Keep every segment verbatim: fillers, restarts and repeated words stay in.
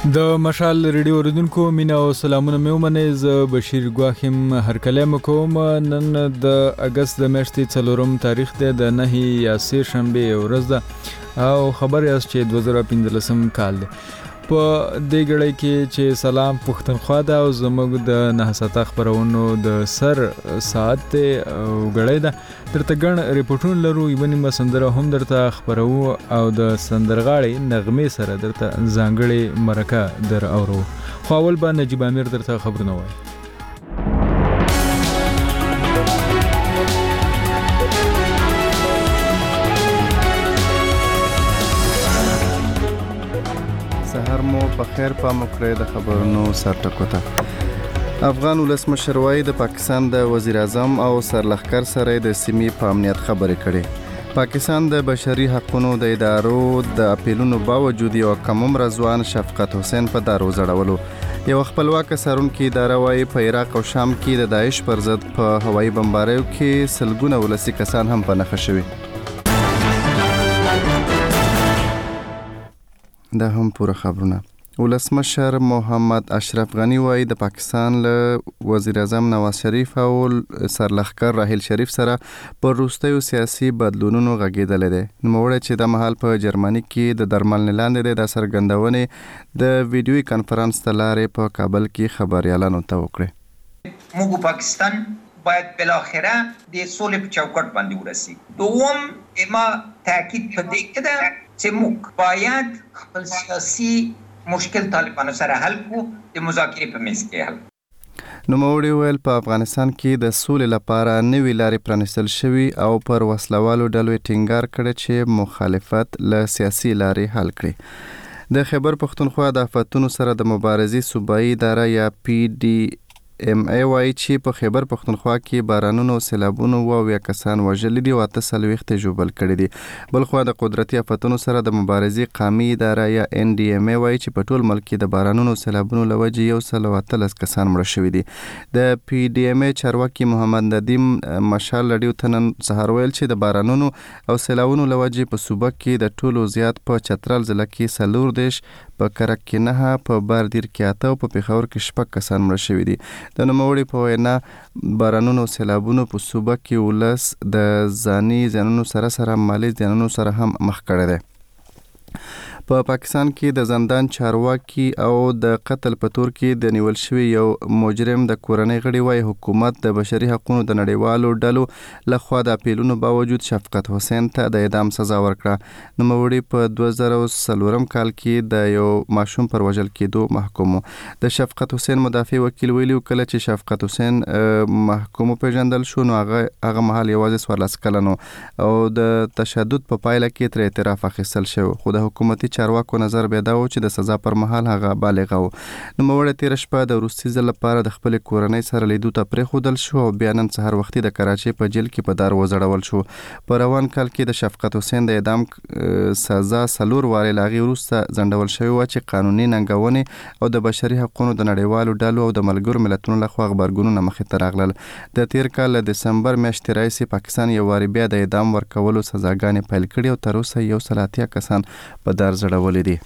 د مشال ریډیو اوریدونکو مینا او سلامونه مې ومنئ. زه بشیر ګواخیم هرکلی مو کوم. نن د اګست د میاشتې څلورم تاریخ دی، د نهه یا سه شنبې ورځ ده او خبر یاست چې دوه زره پنځلسم کال دی. په دې ګړۍ کې چې سلام پښتونخوا ده او زموږ د نهه ساعته خپرونو د سر ساعت دی او ګړۍ ده. درته ګڼ ریپورټونه لرو، یوه نیمه سندره هم درته خپرو او د سندرغاړې نغمې سره درته ځانګړې مرکه در اورو. خو اول به نجیب امیر درته خبرونه وایي. سهار مو په خیر پام وکړئ. د خبرونو سرټکو ته افغان ولسمشر وایي د پاکستان د وزیر اعظم او سرلښکر سره د سیمې په امنیت خبرې کړي. پاکستان د بشري حقوقو د ادارو د اپیلونو باوجود یو کم عمره ځوان شفقت حسین په دارو ځړولو. یو خپلواکه څارونکي اداره وایي په عراق او شام کې د داعش پر ضد په هوایي بمباریو کې سلګونه ولسي کسان هم په نښه شوي. دا هم پوره خبرونه. ولسمشر محمد اشرف غنی وایي د پاکستان له وزیر اعظم نواز شریف او سرلښکر راحیل شریف سره پر وروستیو سیاسي بدلونونو غږېدلی دی. نوموړی چې د مهال په جرمني کې د درملنې لاندې دی، د څرګندونې د ویډیوي کنفرانس له لارې په کابل کې خبریالانو ته وکړې. موږ پاکستان باید بالاخره د سولې په چوکاټ باندې ورسي. دوم ما تاکید په دې کې ده چې موږ باید خپل سیاسي مشکل طالبانو سره حل کړو، د مذاکرې په میز کې حل. نوموړي ویل په افغانستان کې د سولې لپاره نوې لارې پرانیستل شوي او پر وسلوالو ډلو ټینګار کړی چې مخالفت له سیاسي لارې حل کړي. د خیبر پښتونخوا د آفتونو سره د مبارزې صوبایي اداره یا پی ډي ام ای وایي چې په خیبر پښتونخوا کې بارانونو او سیلابونو اووه کسان وژلي دي او اته څلوېښت یې ژوبل کړي دي. بلخوا د قدرتي آفتونو سره د مبارزې قامي اداره یا ان ډي ام ای وایي چې په ټول ملک کې د بارانونو او سیلابونو له وجې یو سل او اتلس کسان مړه شوي دي. د پی ډي ام ای چارواکي محمد ندیم مشال رډیو ته نن سهار ویل چې د بارانونو او سیلابونو له وجې په صوبه کې د ټولو زیات په چترال ضلع کې څلور دېرش، په کرک کې نهه، په باردیر کې اته او په پېښور کې شپږ کسان مړه شوي دي. د نوموړي په وینا بارانونو او سیلابونو په صوبه کې ولس د ځاني زیانونو سره سره مالي زیانونو سره هم مخ کړی دی. په پاکستان کې د زندان چارواکي او د قتل په تور کې د نیول شوي یو مجرم د کورنۍ غړي وایي حکومت د بشري حقوقو د نړیوالو ډلو لخوا د اپیلونو باوجود شفقت حسین ته د اعدام سزا ورکړه. نوموړي په دوه زره څلورم کال کې د یو ماشوم پر وژل کېدو محکوم و. د شفقت حسین مدافع وکیل ویلي کله چې شفقت حسین محکوم وپېژندل شو نو هغه هغه مهال یوازې څوارلس کلن او د تشدد په پایله کې تر اعتراف اخیستل شوی، خو د حکومتي چارواکو نظر بیا دا و چې د سزا پر مهال هغه بالغ و. نوموړی تېره شپه د وروستي ځل لپاره د خپلې کورنۍ سره لیدو ته پرېښودل شو او بیا نن سهار وختي د کراچۍ په جیل کې په دار وځړول شو. په روان کال کې د شفقت حسین د اعدام سزا څلور وارې له هغې وروسته ځنډول شوې وه چې قانوني ننګونې او د بشري حقوقو د نړیوالو ډلو او د ملګرو ملتونو لخوا غبرګونونه مخې ته راغلل. د تېر کال له دسمبر میاشتې راهیسې پاکستان یو وارې بیا د اعدام ورکولو سزاګانې پیل کړي او تر اوسه یو سل اتیا کسان په دار ځړولي دي.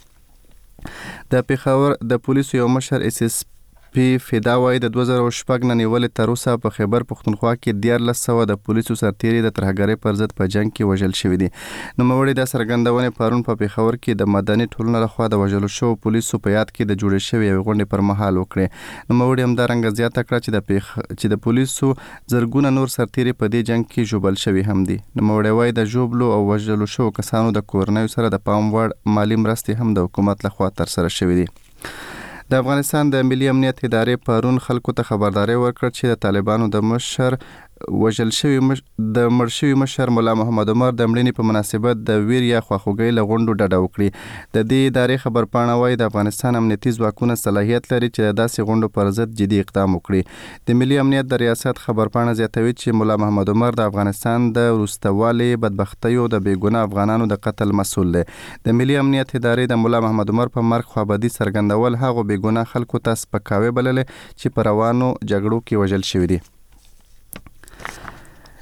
د پېښور د پولیسو یو مشر اس اس پی فدا وایي د دوه زره شپږ نه نیولې تر اوسه په خیبر پښتونخوا کې دیارلس سوه د پولیسو سرتیري د ترهګرۍ پر ضد په جنګ کې وژل شوي دي. نوموړي دا څرګندونې پرون په پېښور کې د مدني ټولنو لخوا د وژلو شوو پولیسو په یاد کې د جوړې شوې یوې غونډې پر مهال وکړې. نوموړي همدارنګه زیاته کړه چې د پیښ... چې د پولیسو زرګونه نور سرتیري په دې جنګ کې ژوبل شوي هم دي. نوموړي وایي د ژوبلو او وژلو شوو کسانو د کورنیو سره د پام وړ مالي مرستې هم د حکومت لخوا ترسره شوي دي. د افغانستان د ملي امنیت ادارې پرون خلکو ته خبرداری ورکړه چې د طالبانو د مشر وژل شوي مش... د مړ شوي مشر ملا محمد عمر د مړینې په مناسبت د ویر یا خواخوږۍ له غونډو ډډه وکړي. د دې ادارې خبرپاڼه وایي د افغانستان امنیتي ځواکونه صلاحیت لري چې د داسې غونډو پر ضد جدي اقدام وکړي. د ملي امنیت د ریاست خبرپاڼه زیاتوي چې ملا محمد عمر د افغانستان د وروستوالي بدبختیو د بېګناه افغانانو د قتل مسؤل دی. د ملي امنیت ادارې د ملا محمد عمر په مرګ خوابدي څرګندول هغو بېګناه خلکو ته سپکاوی بللی چې په روانو جګړو کې وژل شوي دي.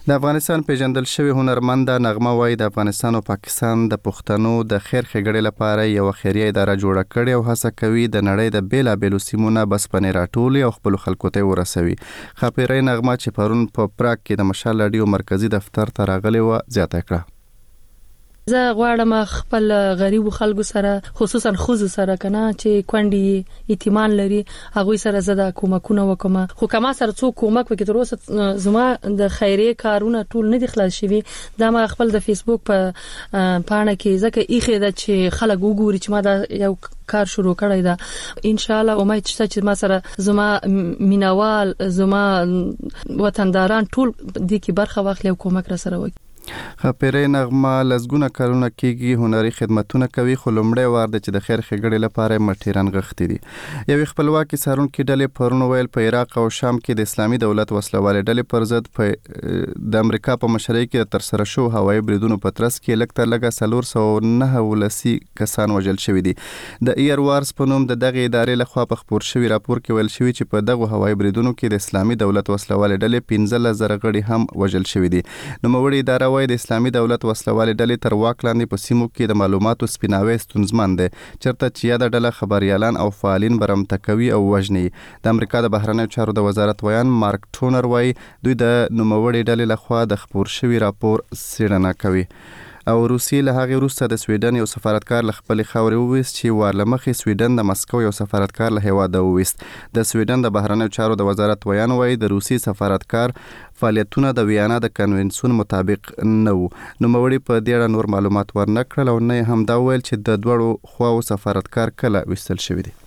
د افغانستان پیژندل شوی هنرمنده نغمه وایي د افغانستان او پاکستان د پښتنو د خیر ښېګړې لپاره یو خیریه اداره جوړه کړې او هڅه کوي د نړۍ د بیلابېلو سیمو نه بسپنې راټولي او خپلو خلکو ته ورسوي. ښاپیرۍ نغمه چې پرون په پراګ کې د مشال راډیو مرکزي دفتر ته راغلې وه زیاته کړه. زه غواړم خپل غریبو خلکو سره خصوصا خوځو سره کنه چې کونډي یتیمان لري هغه سره زده کومکونه وکم خو کما سره څو کومک وکړي تر اوسه زما د خیریه کارونه ټول نه دي خلاص شوي. دا ما خپل د فیسبوک په پاڼه کې ځکه ایخه د چې خلک وګوري چې ما دا یو کار شروع کړی دا ان شاء الله امید شته چې ما سره زما مینوال زما وطنداران ټول د کی برخه واخلي او کومک را سره وکړي. ښاپیرۍ نغمه لسګونه کلونه کېږي هنري خدمتونه کوي خو لومړی وار دی چې د خیر ښېګړې لپاره مټیران غښتي دي. یوې خپلواکي څارونکي ډلې پرون ویل په عراق او شام کې د اسلامي دولت وسلوالې ډلې پر ضد په د امریکا په مشرۍ کې ترسره شو هوایي بریدونو په ترڅ کې لږ تر لږه څلور سوه نهه ولسي کسان وژل شوي دي. د ایر وارز په نوم د دغې ادارې لخوا په خپور شوي راپور کې ویل شوي چې په دغو هوایي بریدونو کې د اسلامي دولت وسلوالې ډلې پنځلس زره غړي هم وژل شوي دي. نوموړې اداره د اسلامي دولت وسلوالې ډلې تر واک لاندې په سیمو کې د معلوماتو سپیناوی ستونزمن دی چېرته چې یاده ډله خبریالان او فعالین برمته کوي او وژني. د امریکا د بهرنیو چارو د وزارت ویان مارک ټونر وایي دوی د نوموړې ډلې لخوا د خپور شوي راپور څېړنه کوي. او روسیې له هغې وروسته د سویډن یو سفارتکار له خپلې خاورې وویست چې وار له مخې سویډن د مسکو یو سفارتکار له هېواده وویست. د سویډن د بهرنیو چارو د وزارت ویان وایي د روسي سفارتکار فعالیتونه د ویانا د کنونسیون مطابق نه وو. نوموړي په دې اړه نور معلومات ورنه کړل او نه هم دا ویل چې د دواړو خواو سفارتکار کله ویستل شوی دی.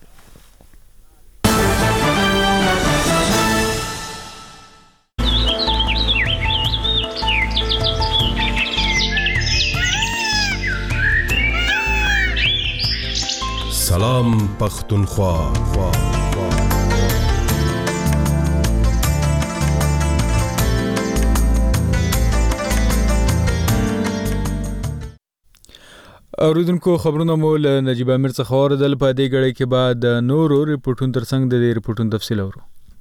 سلام پختونخوا. اوریدونکو خبرونه مو له نجیب امیر څخه اوریدل. په دې غړي کې بعد نورو ریپورتونو ترڅنګ د دې ریپورتونو تفصیل اورو.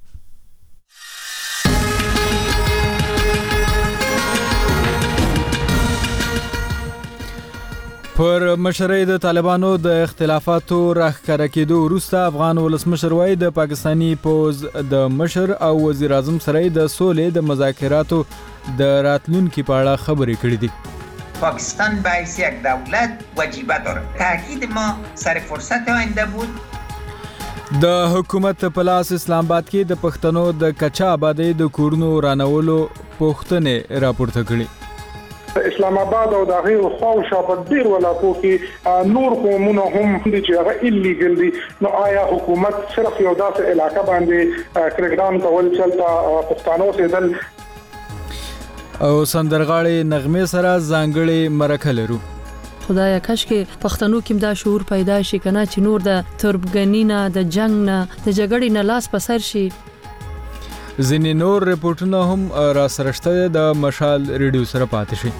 پر مشرۍ د طالبانو د اختلافاتو راښکاره کېدو وروسته افغان ولسمشر وایي د پاکستاني پوځ د مشر او وزیر اعظم سره د سولې د مذاکراتو د راتلونکي په اړه خبرې کړې دي. پاکستان به حیث یک دولت وجیبه داره. تاکید ما سر فرصت آینده بود. د حکومت په لاس اسلام آباد کې د پښتنو د کچا آبادۍ د کورونو رانولو پوښتنې راپورته کړي. اسلام آباد او د غیر خو شاپد ډیر ولاتو کې نور قومونه هم دي چې هغه الیګل دي. نو آیا حکومت صرف یو داسې علاقه باندې کرګدان کول چلتا پښتنو سیدل او سندرغاړي نغمه سره ځانګړي مرکه لرو. خدایا کاش کې پښتنو کې دا شعور پیدا شي کنه چې نور د تربګنینا د جنگ نه د جګړې نه لاس پسر شي. ځینې نور ریپورتونه هم را سره شته د مشال ریډیو سره پاتې شي.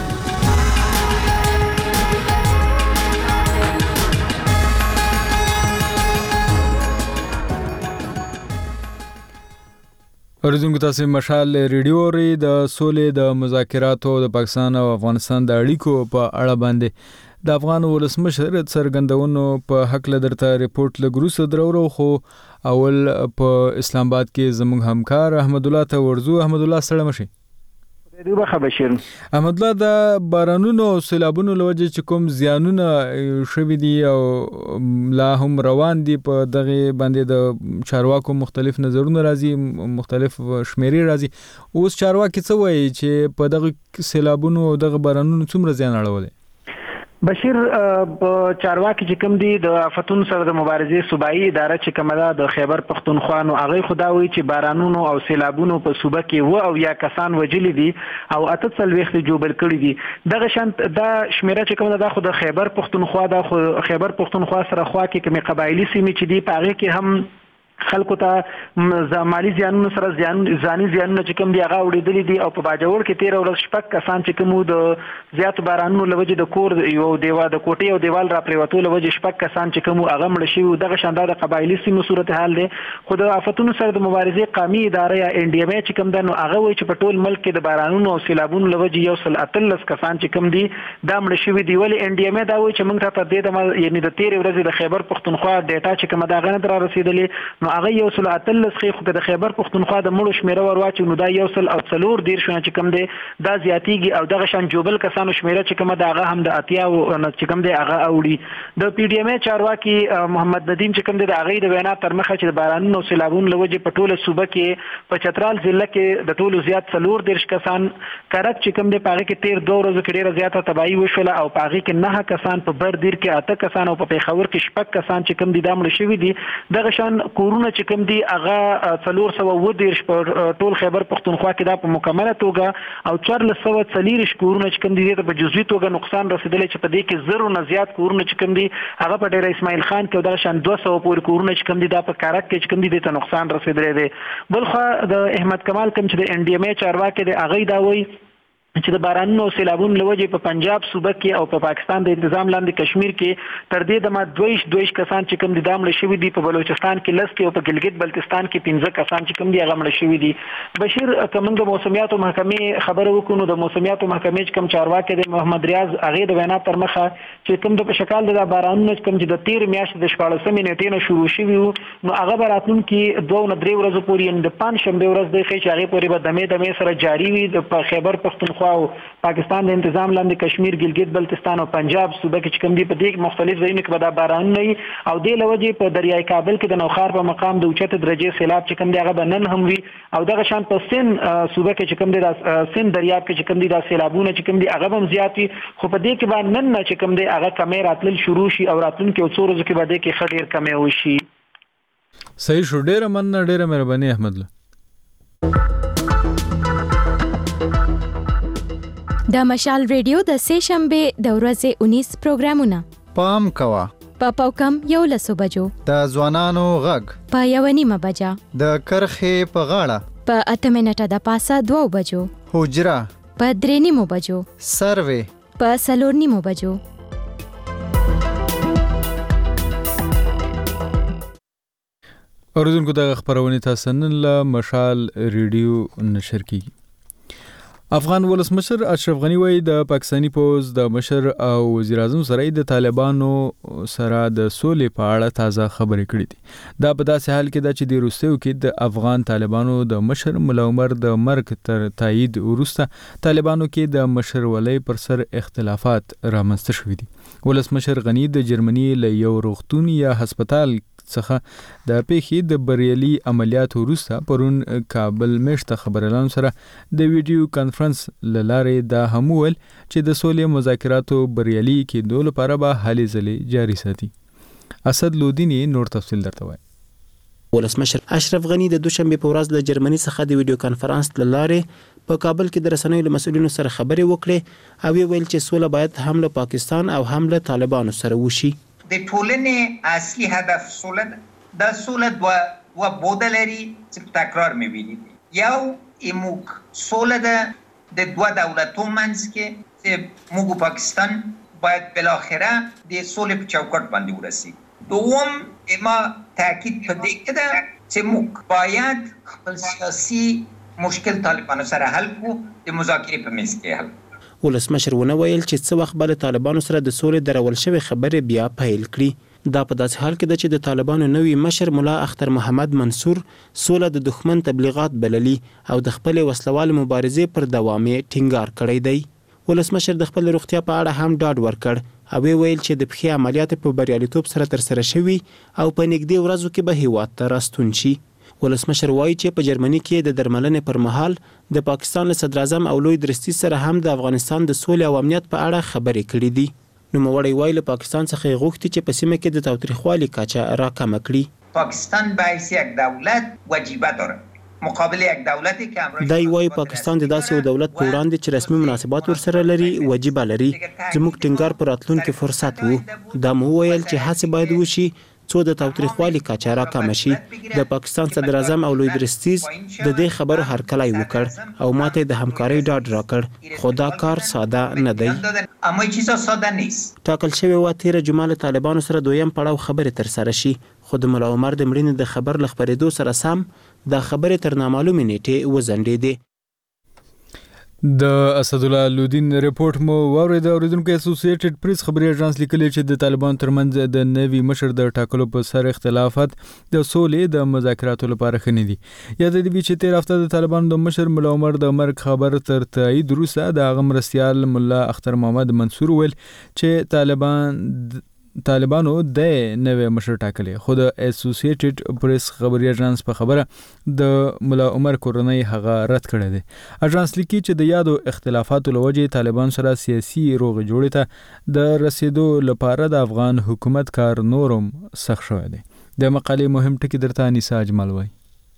اوریدونکو تاسو مشال ریډیو ری د سولې د مذاکراتو د پاکستان او افغانستان د اړیکو په اړه باندې د افغان ولسمشر څرګندونو په حق له درته ریپورت لګروسه درورو. خو اول په اسلام آباد کې زموږ همکار احمد الله ته ورزو. احمد الله سره مشي. دوه خبرشین احمد الله د بارانونو او سیلابونو لوجه چې کوم زیانونه شوي دي او لا هم روان دي په دغه باندې د چارواکو مختلف نظرونه راځي مختلف شمیرې راځي. اوس چارواکي څه وایي چې په دغه سیلابونو او دغه بارانونو څومره زیان اړولی؟ بشیر چارواکي چې کوم دي د آفتونو سره د مبارزې صوبایي اداره چې کومه ده د خیبر پښتونخوا نو هغه خدا وایي چې بارانونو او سیلابونو په صوبه کې و او یا کسان وجلی دي او اته څلوېښت جوبل کړي دي. دغه شان دا شمیره چې کومه ده خو د خیبر پښتونخوا د خیبر پښتونخوا سره خوا کې کومې قبایلی سیمې چې دي په هغه کې هم خلکو ته مالی زیانونو سره زیان ځاني زیانونه چې کوم دي هغه اورېدلي دي او په باجوړ کې تیر ورځ شپږ کسان چې کوم د زیاتو بارانونو له وجې د کور یو دیوا د کوټې او دیوال را پریوتو له وجې شپږ کسان چې کوم هغه مړه شوي دغه شاندا د قبایلي سیمو صورتحال دی. خو د آفتونو سره د مبارزې قومي اداره یا ان ډي ام ای چې کوم ده نو هغه وایي چې په ټول ملک کې د بارانونو او سیلابونو له وجې یو سل اتلس کسان چې کوم دي دا مړه شوي دي. ولې ان ډي ام ای دا وایي چې موږ ته تر دې دمه یعنې د تېرې ورځې د خیبر پښتونخوا ډیټا چې کومه ده هغه نه در رسېدلې نو هغه یو سل اتلس ښیي. خو که د خیبر پښتونخوا د مړو شمېره ور واچوو نو دا یو سل او څلور دېرشونه چې کوم دی دا زیاتېږي او دغه شان جوبل کسانو شمېره چې کومه ده هغه هم د اتیاو چې کوم دی هغه اوړي. د پی ډي ام ای چارواکي محمد ندیم چې کوم دی د هغې د وینا تر مخه چې د بارانونو او سیلابونو له وجې په ټوله صوبه کې په چترال ضلع کې د ټولو زیات څلور دېرش کسان کرک چې کوم دی په هغې کې تېر دوه ورځو کې ډېره زیاته تباهي وشوله او په هغې کې نهه کسان په بردیر کې اته کسان او په پېښور کې شپږ کسان چې کوم دي دا مړه شوي دي. دغه شان کورونه چې کوم دي هغه څلور سوه اووه دېرش په ټول خیبر پښتونخوا کې دا په مکمله توګه او څوارلس سوه څلېرویشت کورونه چې کوم دي دې ته په جزوي توګه نقصان رسېدلی چې په دې کې زرو نه زیات کورونه چې کوم دي هغه په ډېره اسماعیل خان کې او دغه شان دوه سوه پورې کورونه چې کوم دي دا په کارک کې چې کوم دي دې ته نقصان رسېدلی دی. بل خوا د احمد کمال کوم چې د ان ډي ام ای چارواکي دی هغوی دا وایي چې د بارانونو او سیلابونو له وجې په پنجاب صوبه کې او په پا پاکستان د انتظام لاندې کشمیر کې تر دې دمه دویش دویش کسان چې کوم دي دا مړه شوي دي. په بلوچستان کې لس کې او په ګلګت بلتستان کې پنځه کسان چې کوم دي هغه مړه شوي دي. بشیر که موږ د موسمیاتو محکمې خبره وکړو نو د موسمیاتو محکمې چې کوم چارواکي دی محمد ریاض هغې د وینا تر مخه چې کوم د په شکال د بارانونو چې کوم چې د تېرې میاشتې د شپاړسمې نیټې نه شروع شوي وو نو هغه به راتلونکي دوه نه درې ورځو پورې یعنې د پنجشنبې ورځ دی ښیي چې هغې پورې به دمې دمې سره جاري وي په خیبر پښتونخوا او پاکستان د انتظام لاندې کشمیر ګلګت بلتستان او پنجاب صوبه کې چې کوم دي په دې مختلف ځایونو کې به دا بارانونه وي او دې له وجې په دریای کابل کې د نوښار په مقام د اوچته درجې سیلاب چې کوم دی هغه به نن هم وي او دغه شان په سند صوبه کې چې کوم دی دا سند دریاب کې چې کوم دي دا سیلابونه چې کوم دي هغه هم زیات وي. خو په دې کې به نن نه چې کوم دی هغه کمې راتلل شروع شي او راتلونکي څو ورځو کې به دې کې ښه ډېر کمې وشي. صحیح شو. ډېره مننه. ډېره مهرباني احمد. د مشال ریډیو د سې شنبې د ورځې اونیس پروګرامونه پام کوه په پاوکم یو لسو بجو د ځوانانو غږ په یو نیمه بجه د کرخې په غاړه په اته منټه د پاسه دوه بجو حجره په درې نیمو بجو سروې په څلور نیمو بجو. اوریدونکو دغه خپرونې تاسو نن له مشال ریډیو نشر کیږي. افغان ولسمشر اشرف غنی وایي د پاکستانی پوز د مشر او وزیر اعظم سره د طالبانو سره د سولې په اړه تازه خبرې کړې دي. دا په داسې حال کې ده چې د روسیو کې د افغان طالبانو د مشر ملا عمر د مرګ تر تایید وروسته طالبانو کې د مشرولۍ پر سر اختلافات رامنځته شوي دي. ولسمشر غنی د جرمني له یو روغتون یا هسپتال څخه د پیښې د بریالي عملیاتو وروسته پرون کابل میشته خبريالانو سره د ویډیو کانفرنس له لارې دا هم وویل چې د سولې مذاکراتو بریالي کېدو لپاره به هلې ځلې جاري ساتي. اسد لودینی نور تفصیل درته وایي. ولسمشر اشرف غنی د دوشنبه په ورځ له جرمني څخه د ویډیو کانفرنس له لارې په کابل کې د رسنیو له مسؤلینو سره خبرې وکړې او ویل چې سوله باید هم له پاکستان او هم له طالبانو سره وشي. د ټولنې اصلي هدف سوله ده. دا سوله دوه دوه بوده لري چې تکرار می‌بینید. یو ایموک سوله ده د دوه دولتو منځ کې چې موږ پاکستان باید بالاخره د سولې په چوکاټ باندې ورسي. دوم اما تاکید په دې کې ده چې موږ باید خپل سیاسي مشکل طالبانو سره حل کړو د مذاکرې په میز کې حل. ولسمشر ونه ویل چې څه وخت به له طالبانو سره د سولې درول شوې خبرې بیا پیل کړي. دا په داسې حال کې ده چې د طالبانو نوي مشر ملا اختر محمد منصور سوله د دښمن تبلیغات بللي او د خپلې وسلوال مبارزې پر دوام یې ټینګار کړی دی. ولسمشر د خپل روغتیا په اړه هم ډاډ ورکړ او ویل چې د پخې عملیات په بریالیتوب سره ترسره شوي او په نږدې ورځو کې به هیواد ته راستون شي. ولسمشر وایي چې په جرمني کې د درملنې پر مهال د پاکستان له صدر اعظم او لوی درستي سره هم د افغانستان د سولې او امنیت په اړه خبرې کړې دي. نوموړی وایي له پاکستان څخه غوښتي چې په سیمه کې د تاوتریخوالي کچه راکمه کړي. پاکستان به حیث یک دولت وجیبه داره مقابل یک دولتی که امروز دای وایي پاکستان د داسې یو دولت په وړاندې چې رسمي مناسبات ورسره لري وجیبه لري. زموږ ټینګار پر راتلونکي فرصت وو. دا مو ویل چې هڅه باید وشي څو د تاوتریخوالي کچه راکمه شي. د پاکستان صدر اعظم او لوی درستیز د دې خبرو هرکلی وکړ او ماته د همکارۍ ډاډ راکړ، خو دا کار ساده نه دی. اما چیزا ساده نیست. ټاکل شوی و تیر جمعه له طالبانو سره دویم پړاو خبرې تر سره شي، خو د ملا عمر د مړینې د خبر له خپرېدو سره سم دا خبرې تر نامعلومې نیټې وځنډېدې. د اسدالله لودین ریپورت مو واورید. اوریدونکو اسوسییټډ پریس خبري اژانس لیکلی چې د طالبان ترمنځ د نوي مشر د ټاکلو په سر اختلافات د سولې د مذاکراتو لپاره خني دي. یاد دې چې تیر هفته د طالبان د مشر ملا عمر د مرګ خبر تر تایید وروسته د هغه مرستیال ملا اختر محمد منصور ویل چې طالبان طالبانو د نوې مشر ټاکلې، خو د اسوسییټډ پریس خبري اژانس په خبره د ملا عمر کورنۍ هغه رد کړی دی. اژانس لیکي چې د یادو اختلافاتو لوجې طالبان سره سیاسي روغې جوړې ته د رسیدو لپاره د افغان حکومت کار نورم سخت شوی دی. د مقالې مهم ټکی درته انیسا اجمل وایي.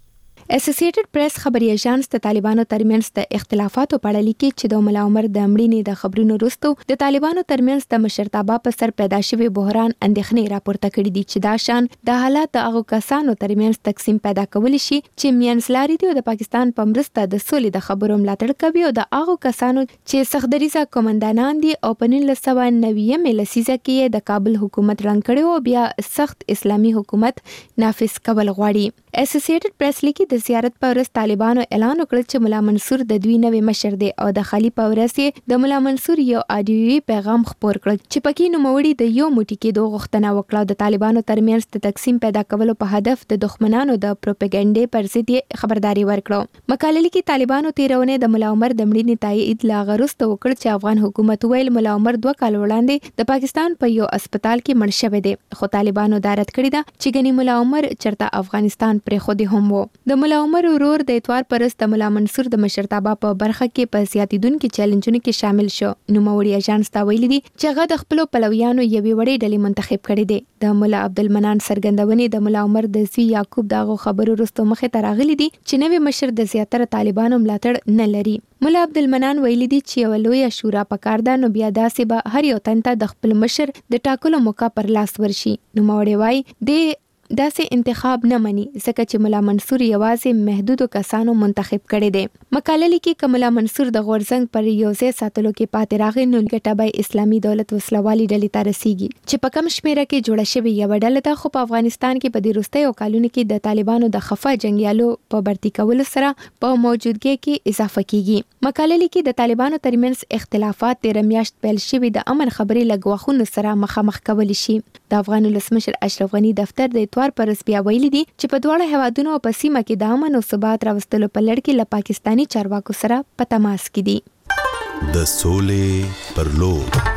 اسوسییټډ پریس خبري اژانس د طالبانو ترمنځ د اختلافاتو په اړه لیکي چې د ملا عمر د مړینې د خبرونو وروسته د طالبانو ترمنځ د مشرتابه په سر پیدا شوی بحران اندېښنې راپورته کړې دي چې دا شان د حالات د هغو کسانو ترمنځ تقسیم پیدا کولی شي چې منځلاري دي او د پاکستان په مرسته د سولې د خبرو ملاتړ کوي، او د هغو کسانو چې سختدریزه قومندانان دي او په نولس سوه نوي لسیزه کې د کابل حکومت رنګ کړي او بیا سخت اسلامي حکومت نافذ کول غواړي. اسوسییټډ پریس لیکي د زیارت په ورځ طالبانو اعلان وکړ چې ملا منصور د دوی نوې مشر دی او د خالی په ورځ د ملا منصور یو اډیوي پیغام خپور کړ چې پکې نوموړي د یو موټی کېدو غوښتنه وکړه. د طالبانو ترمنځ د تقسیم پیدا کولو په هدف د دښمنانو د پروپاګاندا پر ضد خبرداري ورکړه. مقاله لیکي طالبانو تیرونه د ملا عمر د مړینې تایید لا غرسته وکړ چې افغان حکومت ویل ملا عمر دوه کال وړاندې د پاکستان په یو هسپتال کې مړ شوی دی، خو طالبانو دا رد کړی ده چې ګنې ملا عمر چرته افغانستان پرې خو هم وو. د ملا عمر ورور د اتوار پرست د ملا منصور د مشرتابه په برخه کې په زیاتیدونکو چیلنجونو کې شامل شو. نوموړي اژانس ته ویلي دي چې هغه د خپل پلویانو یوې وړې ډلې منتخب کړي دي. د ملا عبدالمنان سرګندونې د ملا عمر د زوی یعقوب دغه خبرو وروسته مخې ته راغلي دي چې نوې مشر د زیاتره طالبانو ملاتړ نه لري. ملا عبدالمنان ویلي دي چې یو لوی شورا پکار ده، نو بیا داسې به هر یو تن ته د خپل مشر د ټاکلو موقع پر لاس ورشي. نوموړي وایي د داسې انتخاب نه مني ځکه چې ملا منصور یوازې محدودو کسانو منتخب کړي دي. مقاله لیکي چې ملا منصور د غورزنګ پر یو ځای ساتلو کې پاتې راغی نو ګټه به اسلامي دولت وسلوالي ډلې ته رسیږي چې په کم شمیره کې جوړه شوې یو ډله ده، خو په افغانستان کې په دې وروستیو کلونو کې د طالبانو د خفه جنگیالو په برتی کولو سره په موجودګۍ کې اضافه کیږي. مقاله لیکي د طالبانو ترمنځ اختلافات تیر میاشت پیل شوي د امن خبري لګوخونو سره مخامخ کول شي. د افغان ولسمشر اشرف غنی دفتر د اتوار پرس بیا ویلي دي چې په دواړه هیوادونو په سیمه کې د امن او ثبات راوستلو په لړ کې له پاکستاني چارواکو سره په تماس کې دي. د سولې پر لور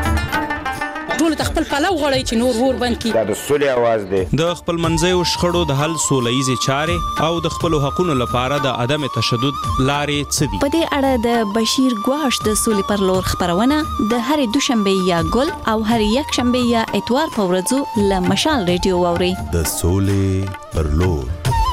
ټول خپل پلو غړی چې نور ور بند کی. دا د سولې आवाज دی. د خپل منځیو شخړو د حل سولهیزې چارې او د خپل حقوقو لپاره د عدم تشدد لارې څه دي. په دې اړه د بشیر ګواش د سولې پر لور خبرونه د هرې دوشنبه یا ګل او هرې یک شنبه یا اتوار په ورځو له مشال ریډیو واوري. د سولې پر لور.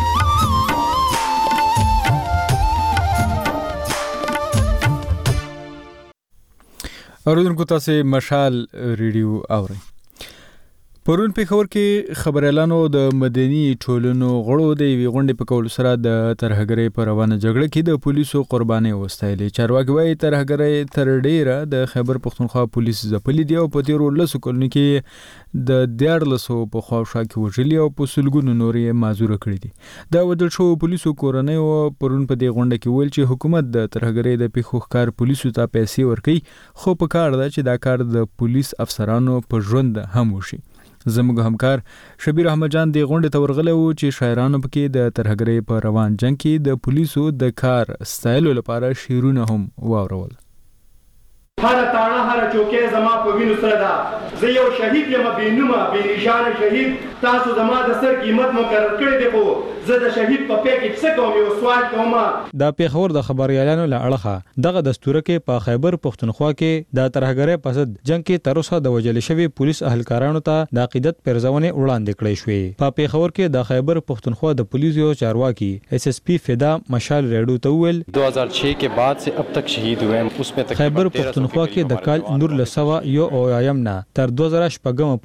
اوریدونکو تاسو مشال ریډیو اورئ. پرون پېښور کې خبريالانو د مدني ټولنو غړو د یوې غونډې په کولو سره د ترهګرۍ په روانه جګړه کې د پولیسو قرباني وستایلې. چارواکي وايي ترهګرۍ تر ډیره د خیبر پښتونخوا پولیس ځپلي دي او په تیرو لسو کلونو کې د دیارلسو په خواوشا کې وژلي او په سلګونو نورې معذوره کړي دي. د وژل شوو پولیسو کورنیو پرون په دې غونډه کې ویل چې حکومت د ترهګرۍ د پیښو ښکار پولیسو ته پیسې ورکوي، خو په کار ده چې دا کار د پولیس افسرانو په ژوند هم وشي. زموږ همکار شبیر احمد جان د غونډې ته ورغلی و چې شاعرانو پکې د ترهګرۍ په روان جنگ کې د پولیسو د کار ستایلو لپاره شعرونه هم واورول. هر تاړه هر چوکې زما په وینو سره ده، زه یو شهید یم بې نومه بې نشانه شهید، تاسو زما د سر قیمت مقرر کړی دی، خو زه د شهید په پی کې څه کوم یو سوال کوم. د پېښور د خبريالانو له اړخه دغه دستور کې په خیبر پښتونخوا کې د ترهګرۍ په ضد جنگ کې تر اوسه د وژل شوي پولیس اهلکارانو ته د عقیدت پرځونې وړاندې کړې شوې. په پېښور کې د خیبر پښتونخوا د پولیسو چارواکي ایس ایس پی فدا مشال ریډو ته ویل دو ہزار چھ کے بعد سے اب تک شهید ہوئے ہیں. اس میں خیبر پښتونخوا کې د کال نور لسوا یو اویایم نه تر دوه زره شپږم پورې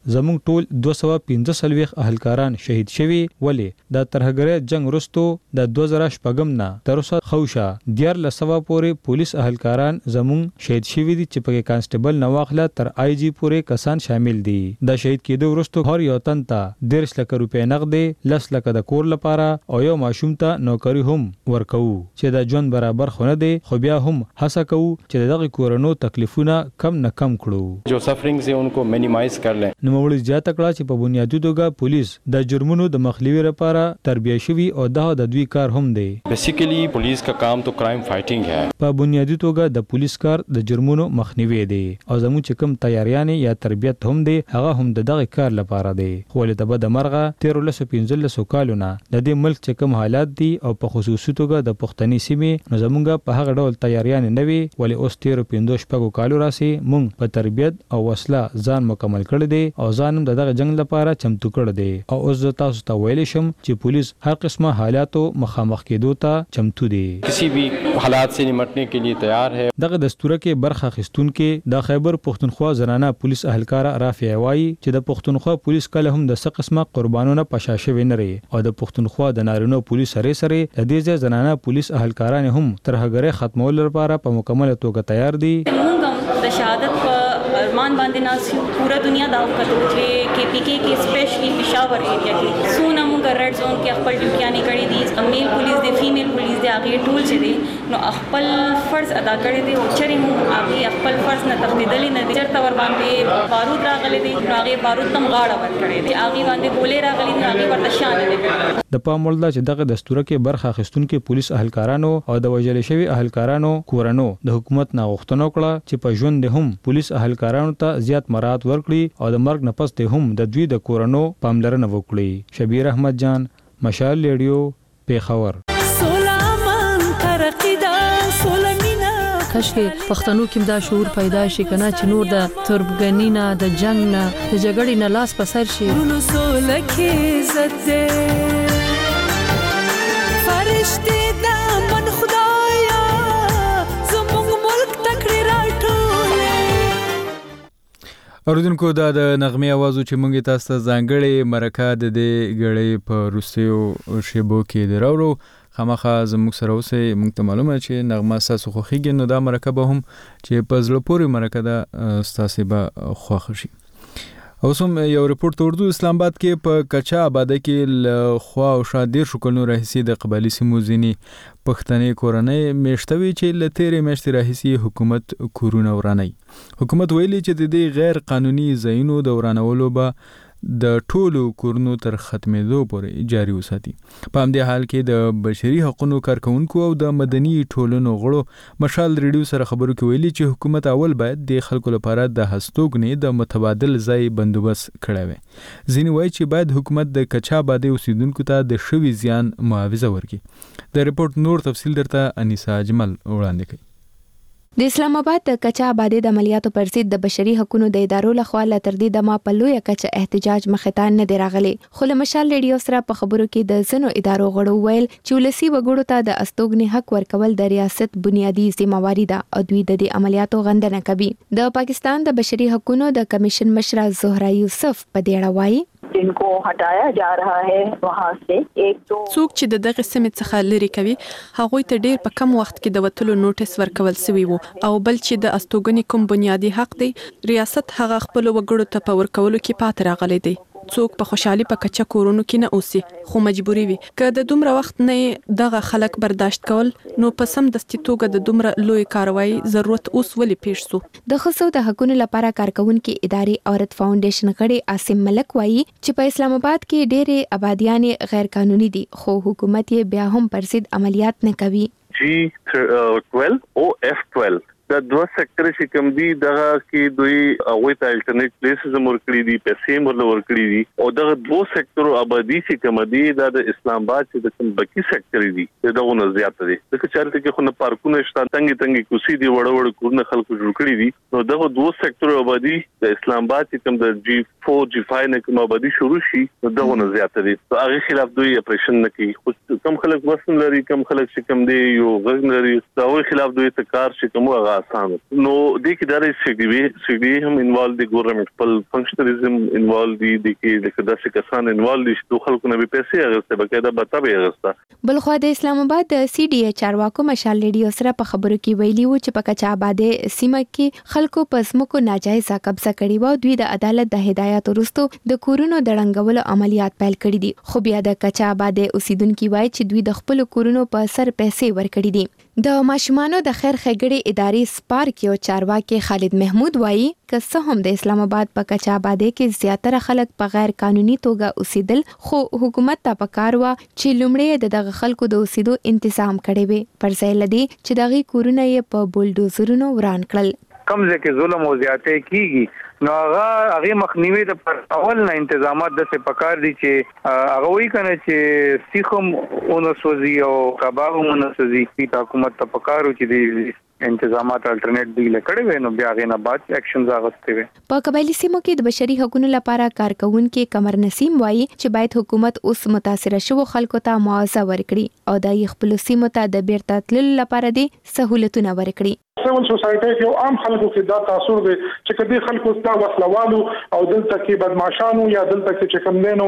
زموږ ټول دوه سوه پنځه څلوېښت اهلکاران شهید شوي. ولې د ترهګرۍ جنگ وروسته د دوه زره شپږم نه تر اوسه خوشه دیارلس سوه پورې پولیس اهلکاران زموږ شهید شوي دي چې پکې کانسټیبل نه واخله تر آی جی پورې کسان شامل دي. د شهید کېدو وروسته هر یو تن ته دېرش لکه روپۍ نغدې، لس لکه د کور لپاره او یو ماشوم ته نوکري هم ورکوو چې د ژوند برابر خو نه دی، خو بیا هم هڅه کوو چې دغه کورونو تکلیفونه کم نه کم کړو. جو سفرینګز یې انکو مینیمایز کړل. نوموړي زیاته کړه چې په بنیادي توګه پولیس د جرمونو د مخنیوي لپاره تربیه شوي او دغه د دوی کار هم دی. بیسیکلی پولیس کا کام تو کرائم فائټینګ ہے. په بنیادي توګه د پولیس کار د جرمونو مخنیوي دی او زموږ چې کوم تیاریانې یا تربیت هم دی هغه هم د دغه کار لپاره دی. خو ولې د بد مرغه تیرو لسو پنځلسو کالونه د دې ملک چې کوم حالات دي او په خصوصي توګه د پښتني سیمې نو زمونږ په هغه ډول تیاریانې نه وي. ولې اوس تیرو پنځو شپږو کالو راسي مونږ په تربیت او وسله ځان مکمل کړی دی او ځان هم د دغه جنگ لپاره چمتو کړی دی. او اوس زه تاسو ته ویلی شم چې پولیس هر قسمه حالاتو مخامخ کېدو ته چمتو دی. کسی بھی حالات سے نمٹنے کے لیے تیار ہے. دغه دستوره کې برخه اخیستونکې د خیبر پښتونخوا زنانه پولیس اهلکاره رافعه وایي چې د پښتونخوا پولیس کله هم د څه قسمه قربانونه په شا شوي نه لري او د پښتونخوا د نارینو پولیس سره سره د دې ځای زنانه پولیس اهلکاران هم ترهګرۍ ختمولو لپاره په مکمله توګه تیار دي. د شهادت په ارمان باندې ناسیو پورا دنیا دا وکړو چې کې پی کې کې سپیشلی پېښور ایریا کې سونه موږ ریډ زون کې خپل ډیوټیانې کړې دي. میل پولیس دی فیمیل پولیس دی هغه ټول چې دي نو خپل فرض ادا کړی دی او چرې موږ هغه خپل فرض نه تخدیدلې نه دي. چرته ور باندې بارود راغلي دي نو هغه بارود تم غاړه ور کړی دي هغه باندې ګولې راغلي دي هغه ورته شان دي. د پام وړ ده چې دغه دستوره کې برخه اخیستونکو پولیس اهلکارانو او د وژل شوي اهلکارانو کورنو د حکومت نه غوښتنه وکړه چې په ژوند هم پولیس اهلکارانو ته زیات مراعات ورکړي او د مرګ نه پس هم د دوی د کورنو پاملرنه وکړي. شبیر احمد جان، مشال ریډیو، پیښور. کاش کې پښتنو کې دا شعور پیدا شي کنه چې نور د تربګنی نه د جنگ نه د جګړې نه لاس په سر شي. ورونو سوله کې عزت دې فرشتي د من خدایا زموږ ملک تکړه راټولې. اوریدونکو دا د نغمې आवाज چې مونږ تاسو ته ځانګړې مرکه د دې غړې په روسیو شیبو کې دراورو خامخا زموږ سره اوسئ. موږ ته معلومه چې نغمه ستاسو خوښیږي نو دا مرکه به هم چې په زړه پورې مرکه ده ستاسې به خوښه شي. اوس هم یو رپورټ اردو اسلام آباد کې په کچا آباده کې له خوا او شا دېرشو کلونو راهیسې د قبایلي سیمو ځینې پښتنې کورنۍ میشته وي چې له تېرې میاشتې راهیسې حکومت کورونه ورانوي. حکومت ویلي چې د دې غیر قانوني ځایونو د ورانولو به د ټولو کورونو تر ختمېدو پورې جاري وساتي. په همدې حال کې د بشري حقوقو کارکونکو او د مدني ټولنو غړو مشال ریډیو سره خبرو کې ویلي چې حکومت اول باید د خلکو لپاره د هستوګنې د متبادل ځای بندوبست کړی وي. ځینې وایي چې باید حکومت د کچا آبادۍ اوسیدونکو ته د شوي زیان معاوضه ورکړي. د رپورټ نور تفصیل درته انیسا اجمل وړاندې کوي. د اسلام آباد د کچا آبادی د عملیاتو پر ضد د بشري حقوقو د ادارو لخوا ل تر دې د ما په لویه کچه احتجاج مخته نه دی راغلی. خو له مشال ریډیو سره په خبرو کې د ځینو ادارو غړو ویل چې ولسی وګړو ته د استوګنې حق ورکول د ریاست بنیادی ذمہواری ده او دوی د دې عملیاتو غندنه کوي. د پاکستان د بشري حقوقو د کمیشن مشره زهرا یوسف په دې اړه وایي जिनको हटाया जा रहा है वहां से एक तो څوک چې د دغه سیمې څخه لري کوي هغه ته ډیر په کم وخت کې د وټلو نوټیس ورکول شوی وو او بل چې د استوګنې کوم بنیادی حق دی ریاست هغه خپل وګړو ته په ورکولو کې پات راغلی دی. څوک په خوشحالي په کچا کورونو کې نه اوسي خو مجبوري وي که د دومره وخت نه دغه خلک برداشت کول نو په سم دستي توګه د دومره لوی کاروایی ضرورت اوس ولې پیښ شو. د خصو د حقوقو لپاره کارکونکو ادارې عورت فاونډیشن غړي عاصم ملک وایي چې په اسلام آباد کې ډېرې آبادیانې غیر قانوني دي خو حکومت یې بیا هم پر ضد عملیات نه کوي. جی ټویلو او اف ټویلو دا دوه سېکټر چې کوم دي دغه کې دوی اوې ته الټرنیټ پلیسز ورکړي دي پیسې مر ورکړي دي او دغه دوه سېکټر آبادی چې کوم دي دا د اسلام آباد چې د کوم بکی سېکټر دي دغه نه زیات دي. دغه چارته کې خو نه پارکونه شته تنګي تنګي کوسي دي وړ وړ کورونه خلکو جوړ کړي دي نو دغه دوه سېکټر آبادی د اسلام آباد چې کوم د جی فور جی فایو نه کوم آبادی شروع شي دغه نه زیات دي. هغه خلاف دوی اپریشن نه کوي خو کم خلک وسن لري کم خلک چې کوم دي یو غږ لري دغه خلاف دوی ته کار چې کوم هغه آسان نو د کې د سی ډي وی سی ډي هم انوالو دي ګورنمنت په فنکشنالیزم انوالو دي د کې د څه کسان انوالو دي چې خلکو نه به پیسې اغسته بقاعده به تابع اغسته بل خو د اسلام آباد د سی ډي چارواکو مشال ریډیو سره په خبرو کې ویلي و چې په کچا آباد سیمه کې خلکو په سمکو ناجایز قبضه کړي و دوی د عدالت د هدایت وروسته د کورونو د ړنګولو عملیات پیل کړي دي خو بیا د کچا آباد اوسیدونکو وایي چې دوی د خپل کورونو په سر پیسې ورکړي دي د ماشومانو د خیر ښېګړې ادارې سپارک یو چارواکي خالد محمود وایي که څه هم د اسلام آباد په کچا آباد کې زیاتره خلک په غیر قانوني توګه اوسېدل خو حکومت ته پکار و چې لومړی د دغه خلکو د اوسېدو تنظیم کړي وي پر ځای لدی چې دغه کورونه یې په بولډوزرونو وران کړل کم ځکه ظلم او زیاتې کیږي نو هغه هغه مخنیوي د پر اول نه تنظیمات د څه پکار دي چې هغه وی کنه چې سیخم اونسوزي او کباب اونسوزي په حکومت ته پکارو چې دی انتظامات الټرنیټ دی لکړې وي نو بیا غینه بعد اکشنز اغستې وي په قبایلی سیمو کې د بشري حقوقو لپاره کارکونکو قمر نسیم وایي چې باید حکومت اوس متاثر شوو خلکو ته معاوضه ورکړي او د خپل سیمو ته د بیرته تللو لپاره دي سہولتونه ورکړي سیول سوسایټي کې عام خلکو کې دا تاثر دی چې کدي خلکو ستا وسلوالو او دلته کې بدمعشانو یا دلته کې چې کوم دینو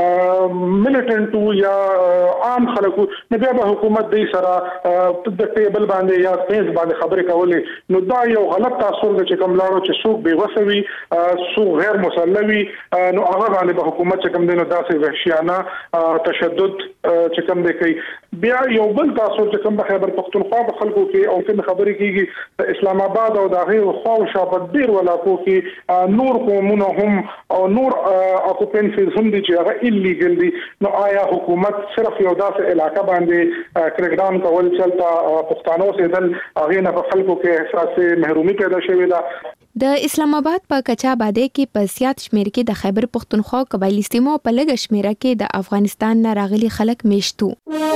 ملیټنټو یا عام خلکو نه بیا به حکومت دی سره د ټیبل باندې یا فیس باندې خبرې کولې نو دا یو غلط تاثر دی چې کوم لاړو چې څوک بے وسوي څوک غیر مسلوي نو هغه باندې به حکومت چې کوم دینو داسې وحشیانه تشدد چې کوم دی کوي بیا یو بل تاثر چې کوم خیبر پختونخوا په خلکو کې او کوم خبرې کیږي د اسلام آباد او د غیر خو شاپت ډیر ولاکو کې نور قومونه هم او نور اکوپنسز هم دي چې هغه ایلیګل دي نو آیا حکومت صرف یو داسې علاقہ باندې کریک ډاون کول چلتا پښتانو سي دل هغه نه په خلکو کې احساس محرومي پیدا شوې ده د اسلام آباد په کچا آباد کې په زیات شمیر کې د خیبر پختونخوا قبایلی سیمو په لږ شمیره کې د افغانستان نه راغلي خلک میشتو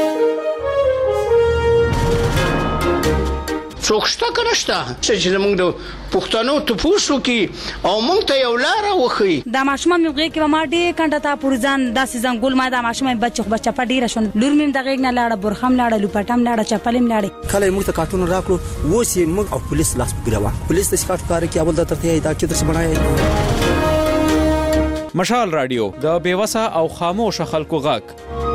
څوکشته کنهشته چې موږ د پښتنو ته پوښو کې او موږ ته یو لار وخی د ماشومان مغه کې ما ډېر کنده تا پورځان داسې ځنګول ما د ماشومان بچو بچا پډیره شون لور مم دغه نه لاړه برخم لاړه لوپټم لاړه چپلم لاړه کله موږ ته کارتون راکړو و سي موږ او پولیس لاس پګراوه پولیس د سکاټ کار کې اول د ترته دا چې درس بنای مشال رادیو د بیوسا او خاموش خلکو غاک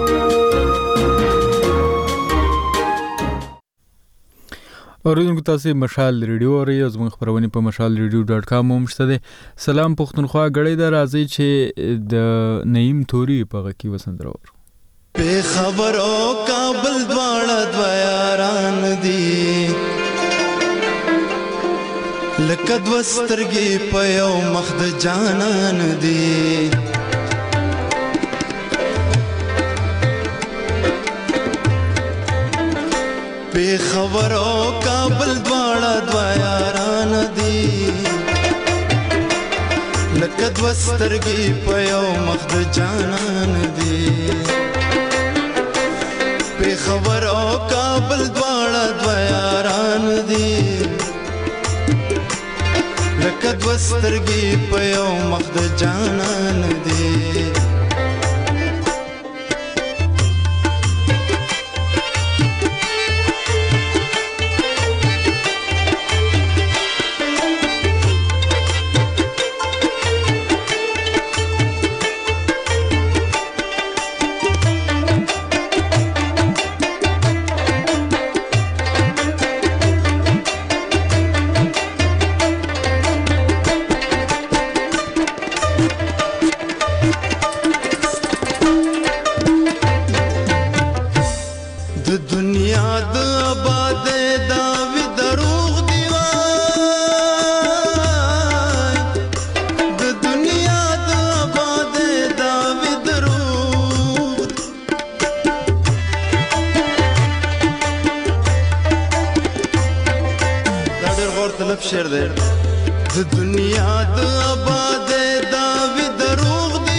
اوریدونکو تاسو مشال ریډیو اورئ زموږ خبرونه په مشال ریډیو ډاټ کام هم شته. سلام پښتونخوا غړې د راځي چې د نعیم توري په غکی وسندرور په خبرو کابل دواړه دویاران دي لکه دوسترګي په یو مخ د جانان دي په خبرو کابل دواړه دویاران دي لکه دوسترګي په یو مخ د جانان دي په خبرو کابل دواړه دویاران دي لکه دوسترګي په یو مخ د جانان دي شعر دی د دنیا د آباد دا وی دروغ دی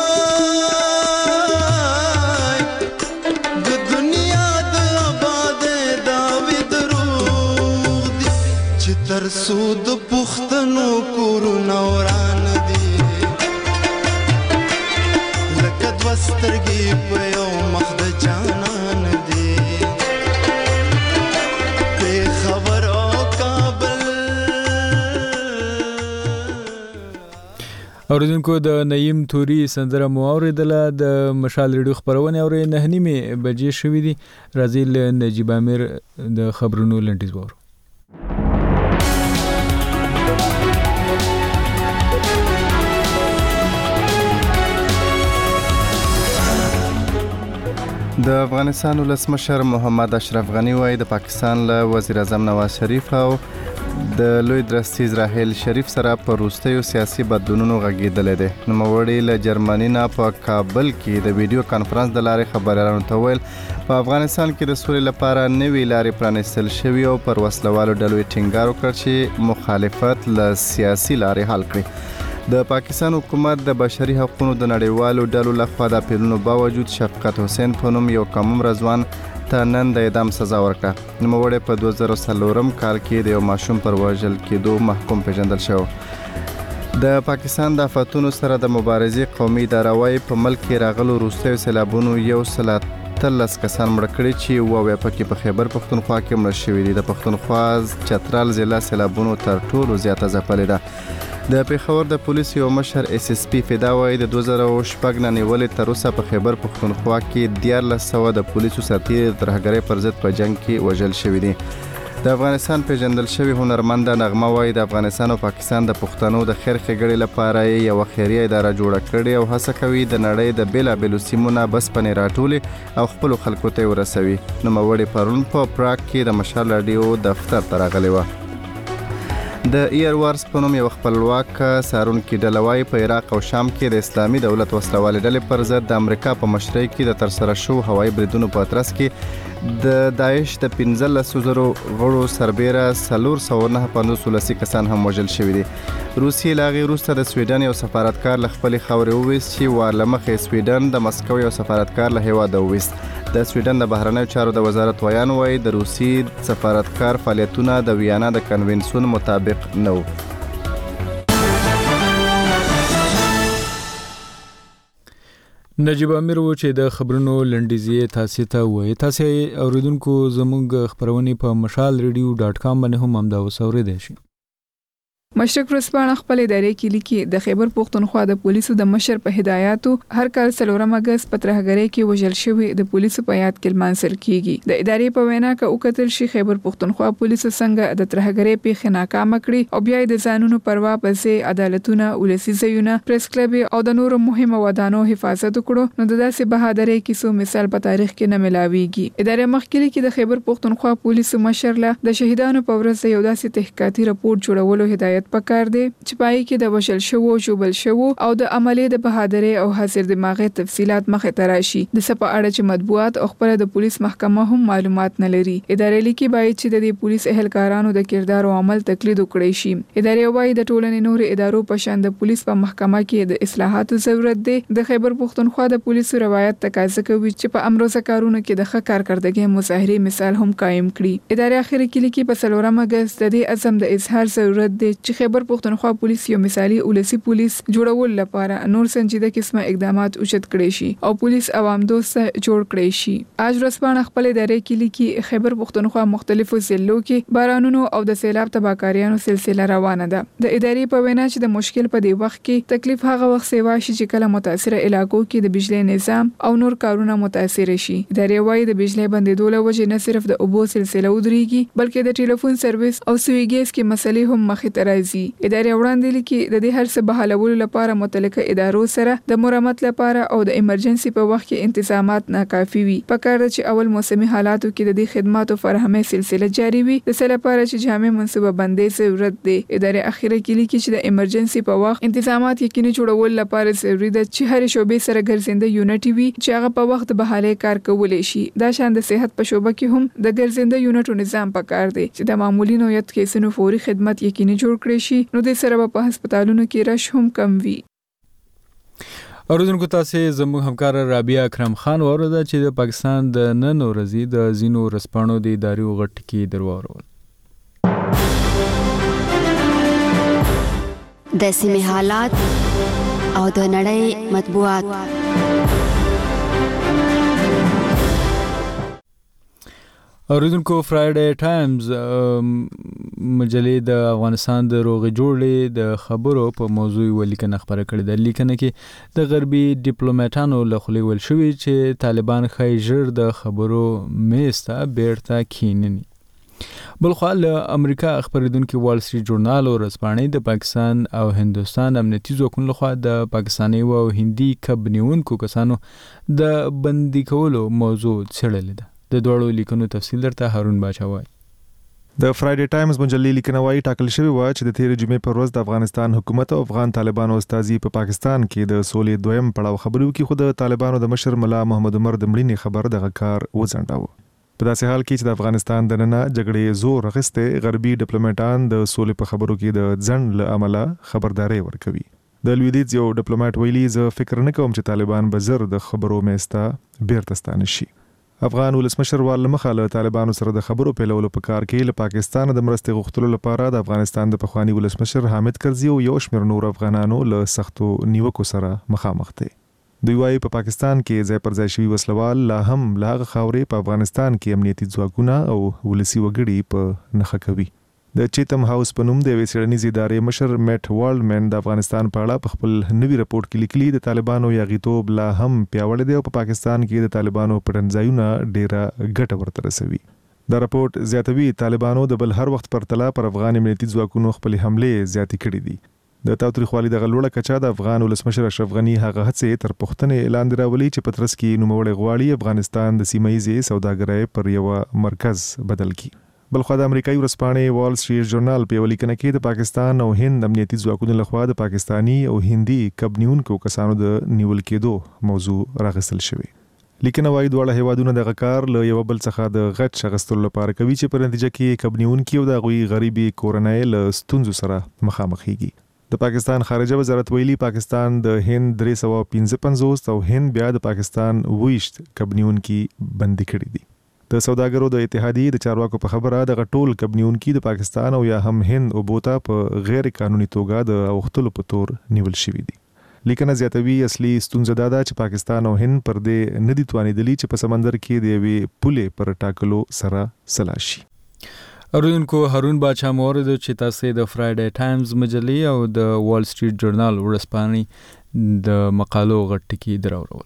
وای د دنیا د آباد دا وی دروغ دی چې تر سود پښتنو کورونه وران دي لکه دوسترګي په یو مخ د جانان دي په خبرو کابل اوریدونکو د نعیم توري سندره مو اوریدله د مشال ریډیو خبرونه اوري نه نیمه بجې شوې دي. راځي له نجیب امیر د خبرونو لنډیز وورو. د افغانستان ولسمشر محمد اشرف غنی وايي د پاکستان له وزیر اعظم نواز شریف او د لوی درستي اسرائیل شریف سره په روستیو سیاسي بدلونونو غږیدل دي. نوموړي له جرمني نه په کابل کې د ویډیو کانفرنس د لارې خبريالانو ته ویل په افغانستان کې د سولې لپاره نوې لارې پرانیستل شوې او پر وسلوالو ډلو ټینګار وکړ چې مخالفت له سیاسي لارې حل کړي. د پاکستان حکومت د بشري حقوقو د نړیوالو ډلو لخوا د اپیلونو باوجود شفقت حسین په نوم یو کم عمر ځوان ته نن د اعدام سزا ورکړه. نوموړی په دوه زره څلورم کال کې د یو ماشوم پر وژل کېدو محکوم پیژندل شو. د پاکستان د آفتونو سره د مبارزې قومي اداره وايي په ملک کې راغلو وروستیو سیلابونو یو سل اتلس کسان مړه کړي چې اووه پکې په خیبر پښتونخوا کې مړه شوي دي. د پښتونخوا چترال ضلع سیلابونو تر ټولو زیاته ځپلې ده. د پیښور د پولیس یو مشر اس اس پی فدا وايي د دوه زره شپږ نه نیولې تر اوسه په خیبر پښتونخوا کې دیارلس سوه د پولیسو سرتیري د ترهګرۍ پر ضد په جنگ کې وژل شوي دي. د افغانستان پیژندل شوی هنرمنده نغمه وايي د افغانستان او پاکستان د پښتنو د خیر ښېګړې لپاره یو خیریه اداره جوړه کړې او هڅه کوي د نړۍ د بیلابېلو سیمو نه بسپنې راټولې او خپلو خلکو ته ورسوي. نوموړي پرون په پراګ کې د مشال راډیو دفتر ته راغلی وه. د ایر وارس په نوم یو خپلواک څارونکي ډله وايي په عراق او شام کې د اسلامي دولت وسلوالې ډلې پر ضد د امریکا په مشرۍ کې د ترسره شو هوایي بریدونو په ترڅ کې د داعش د پنځلس زرو غړو سربیره څلور سوه نه پنځوس ولسي کسان هم وژل شوي دي. روسیې له هغې وروسته د سویډن یو سفارتکار له خپلې خاورې وویست چې وار له مخې سویډن د مسکو یو سفارتکار له هیواده وویست. د سویډن د بهرنیو چارو د وزارت ویان وايي د روسي سفارتکار فعالیتونه د ویانا د کنونسیون مطابق نه و. نجیب امیر و چې د خبرونو لنډیزې تاسو ته وایي. تاسو اوریدونکو زموږ خبرونه په مشال ریډیو ډاټ کام باندې هم همدا وسوریدئ شي. مشرق ورځپاڼه خپل ادارې کې لیکي د خیبر پښتونخوا د پولیسو د مشر په هدایاتو هر کال څلورم اگست په ترهګرۍ کې وژل شوی د پولیسو په یاد کې لمانځل کیږي. د ادارې په وینا کې او کتل شي خیبر پښتونخوا پولیسو څنګه د ترهګرۍ پیښې ناکام کړي او بیا د ځانونو پروا پسې عدالتونه ولسی ځایونه پریس کلب او د نورو مهمه ودانو حفاظت وکړو نو د داسې بهادرۍ کیسو مثال په تاریخ کې نه ملاويږي. ادارې مخکې کې د خیبر پښتونخوا پولیسو مشر له د شهیدانو په ورځ یو داسې تحقیقاتي راپور جوړولو هدایت پکار دی چې پای کې د وشل شوو جوبل شوو او د عملي د بهادرۍ او حاضر دماغه تفصيلات مخه تراشي. د سپا اړه چې مطبوعات او خبره د پولیس محکمه هم معلومات نه لري. ادارې لیکي باید چې د پولیس اهلکارانو د کردار او عمل تقلید وکړي شي. ادارې وايي د ټولنې نور ادارو په شان د پولیس په محکمه کې د اصلاحاتو ضرورت دی. د خیبر پښتونخوا د پولیسو روایت تقاضا کوي چې په امروزه کارونو کې د ښه کارکړدګۍ مظاهري مثال هم قائم کړي. ادارې اخر کې لیکي په څلورم اگست د دې عزم د اظهار ضرورت دی چې خیبر پښتونخوا پولیس یو مثالي ولسی پولیس جوړول لپاره نور سنجیده قسمه اقدامات اوچت کړي شي او پولیس عوام دوست جوړ کړي شي. اج ورځپاڼه خپل ادارې کې لیکي خیبر پښتونخوا مختلفو ضلعو کې بارانونو او د سیلاب تباکاریانو سلسله روانه ده. د ادارې په وینا چې د مشکل په دی وخت کې تکلیف هغه وخت سیوا شي چې کله متاثره علاقو کې د بجلی نظام او نور کارونه متاثر شي. ادارې وايي د بجلی بندیدو له وجې نه صرف د اوبو سلسله ودرېږي بلکې د ټلیفون سرویس او سوي ګیس کې مسلې هم مخې ته راځي. ادارې وړاندې لیکي د دې هر څه بحالولو لپاره متعلقه ادارو سره د مرمت لپاره او د ایمرجنسي په وخت کې انتظامات ناکافي وي. پکار ده چې اول موسمي حالاتو کې د دې خدماتو فراهمي سلسله جاري وي د څه لپاره چې جامع منصوبه بندي ضرورت دی. ادارې اخیره کې لیکي چې د ایمرجنسي په وخت انتظامات یقیني جوړول لپاره ضروری ده چې هر شوبې سره ګرځنده یونټ وي چې هغه په وخت بحالي کار کولای شي. دا شان د صحت په شوبه کې هم د ګرځنده یونټو نظام پکار دی چې د معمولی نوعیت کیسونو فوري خدمت یقیني جوړ کړي شي. نو د سره په هسپتالونو کې رش هم کم وي. اوریدونکو تاسو زموږ همکار رابعه اکرم خان ورده چې د پاکستان د نن ورځې د زینو رسپانو د اداري غټ کې درواورول. د سیمې حالات او د نړۍ مطبوعات. اوریدونکو فرایډے ټایمز مجلې د افغانستان د روغې جوړې د خبرو په موضوع ولیکنه خبره کړې ده. لیکنه کې د غربي ډیپلوماټانو له خولې ویل شوي چې طالبان ښایي ژر د خبرو میز ته بیرته کښېنني. بلخوا له امریکا خبریدونکي وال سټریټ ژورنال ورځپاڼې د پاکستان او هندوستان امنیتي ځواکونو لخوا د پاکستاني او هندي کب نیونکو کسانو د بندي کولو موضوع څېړلې ده. د دوړو لیکنو تفصیل درته هارون باچا وایي. د فرایډے ټایمز مجلې لیکنه وايي ټاکل شوی و چې د تیر جمعې پر ورځ د افغانستان حکومت او افغان طالبانو استازي په پاکستان کې د سولې دویم پړاو خبرو کې خود د طالبانو د مشر ملا محمد عمر د مړینې خبر دغه کار وځنډاوه. په داسې حال کې چې د افغانستان د نننه جګړې زور اخیسته غربي ډیپلوماټان د سولې په خبرو کې د ځنډ له امله خبرداري ورکوي. د لویدیځ یو ډیپلوماټ ویلي زه فکر نه کوم چې طالبان به زر د خبرو میسته بیرته ستانه شي. افغان ولسمشر وال مخه له طالبانو سره د خبرو پیلولو په کار کې له پاکستان د مرستې غوښتلو لپاره د افغانستان د پخوانی ولسمشر حامد کرزي او یو شمېر نور افغانانو له سختو نیوکو سره مخامخ دي. دوی وايي په پاکستان کې ځای پر ځای شوي وسلوال لا هم له هغه خاورې په افغانستان کې امنیتي ځواکونه او ولسي وګړي په نښه کوي. د چیتم هاوس په نوم د یوې څېړنیزې ادارې مشر میټ والډمن د افغانستان په اړه په خپل نوي رپورټ کې لیکلي د طالبانو یاغیتوب لا هم پیاوړی دی او په پاکستان کې د طالبانو پټنځایونه ډیره ګټه ورته رسوي. دا رپورټ زیاتوي طالبانو د بل هر وخت پرتله پر افغان امنیتي ځواکونو خپل حملې زیاتې کړې دي. د تاوتریخوالي دغه لوړه کچه د افغان ولسمشر اشرف غنی هغه هڅې تر پوښتنې لاندې راولي چې په ترڅ کې نوموړی غواړي افغانستان د سیمه ییزې سوداګرۍ پر یوه مرکز بدل کړي. بلخوا د امریکایي ورځپاڼې وال سټریټ ژورنال په یوه لیکنه کې د پاکستان او هند امنیتي ځواکونو لخوا د پاکستاني او هندي کب نیونکو کسانو د نیول کېدو موضوع راغستل شوی. لیکنه وايي دواړه هیوادونه دغه کار له یو بل څخه د غچ اخیستلو لپاره کوي چې په نتیجه کې کب نیونکي او د هغوی غریبي کورنۍ له ستونزو سره مخامخېږي. د پاکستان خارجه وزارت ویلي پاکستان د هند درې سوه پنځه پنځوس او هند بیا د پاکستان ویشت کب نیونکي بندي کړي دي. د سوداګرو د اتحادیې د چارواکو په خبره دغه ټول کب نیونکي د پاکستان او یا هم هند او بوتا په غیر قانوني توګه د اوختلو په تور نیول شوي دي. لیکنه زیاتوي اصلي ستونزه دا ده چې پاکستان او هند پر دې نه دي توانېدلي چې په سمندر کې د یوې پولې پر ټاکلو سره سلا شي. اوریدونکو هارون باچا مورد چې تاسو د فرایډے ټایمز مجلې او د وال سټریټ ژورنال ورځپاڼې د مقالو غټ ټکي دراوړل.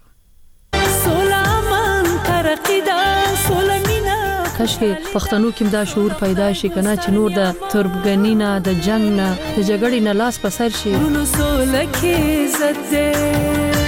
کاشکې پښتنو کې دا شعور پیدا شي کنه چې نور د تربګنی نه د جنگ نه د جګړې نه لاس په سر شي. نو سوله کې عزت دې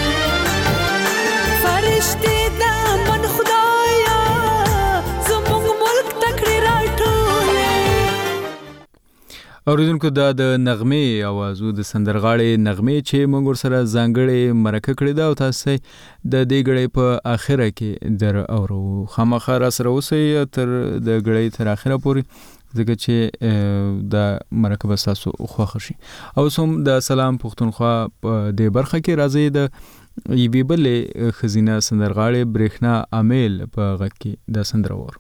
فرشتي د من خدایا زموږ ملک تکړه راټولې. اوریدونکو دا د نغمې اوازو د سندرغاړي نغمې چې موږ سره ځانګړې مرکه کړې ده او تاسو د دې غړې په اخره کې در اورو. خامخا را سره اوسئ تر د غړې تر اخره پورې ځکه چې د مرکه به تاسو خوښ شي. او سم د سلام پښتونخوا د برخه کې راځي د یوې بلې خزینه سندرغاړي برېښنا عامل په غږ کې د سندرور.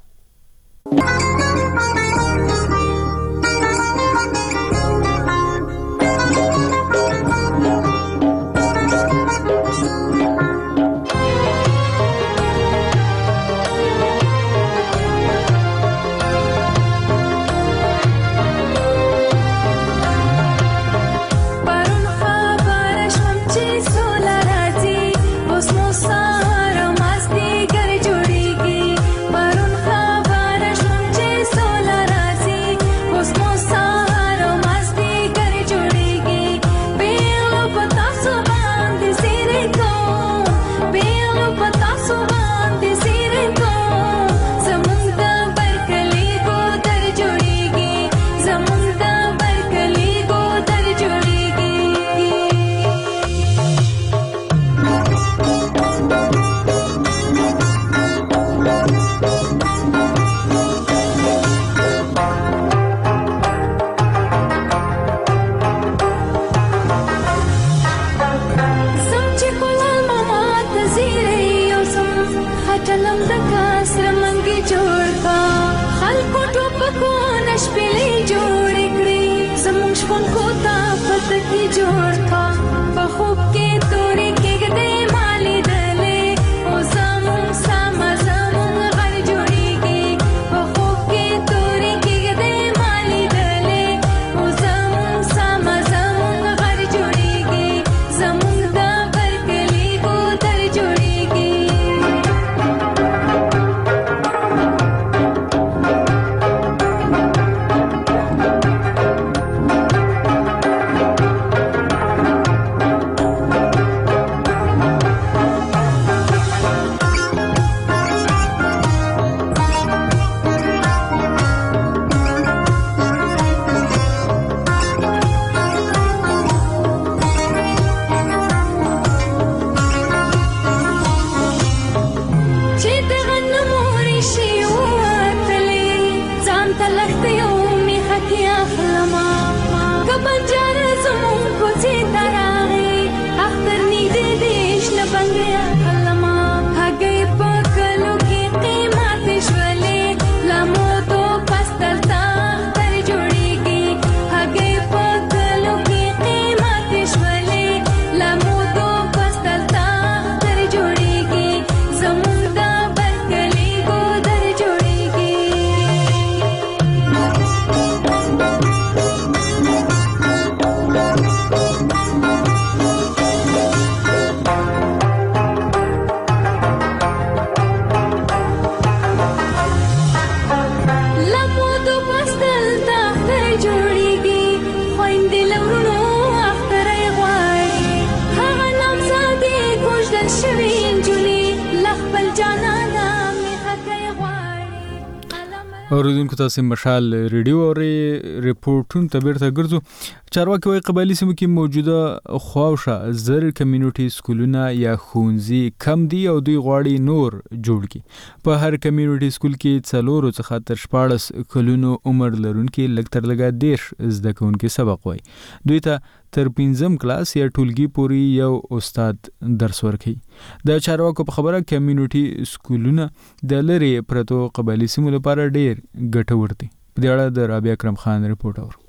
اوریدونکو تاسو مشال ریډیو او ریپورتون ته بیرته ګرځو. چارواکي وايي قبایلی سیمو کې موجوده خواوشه زر کمیونټي سکولونه یا ښوونځي کم دي او دوی غواړي نور جوړ کړي. په هر کمیونټي سکول کې څلورو څخه تر شپاړس کلونو عمر لرونکي لږ تر لږه دېرش زده کوونکي سبق وایي. دوی ته تر پنځم کلاس یا ټولګي پورې یو استاد درس ورکوي. د چارواکو په خبره کمیونټي سکولونه د لرې پرتو قبایلی سیمو لپاره ډېر ګټور دي. په دې اړه د رابعه اکرم خان ریپورت اورو.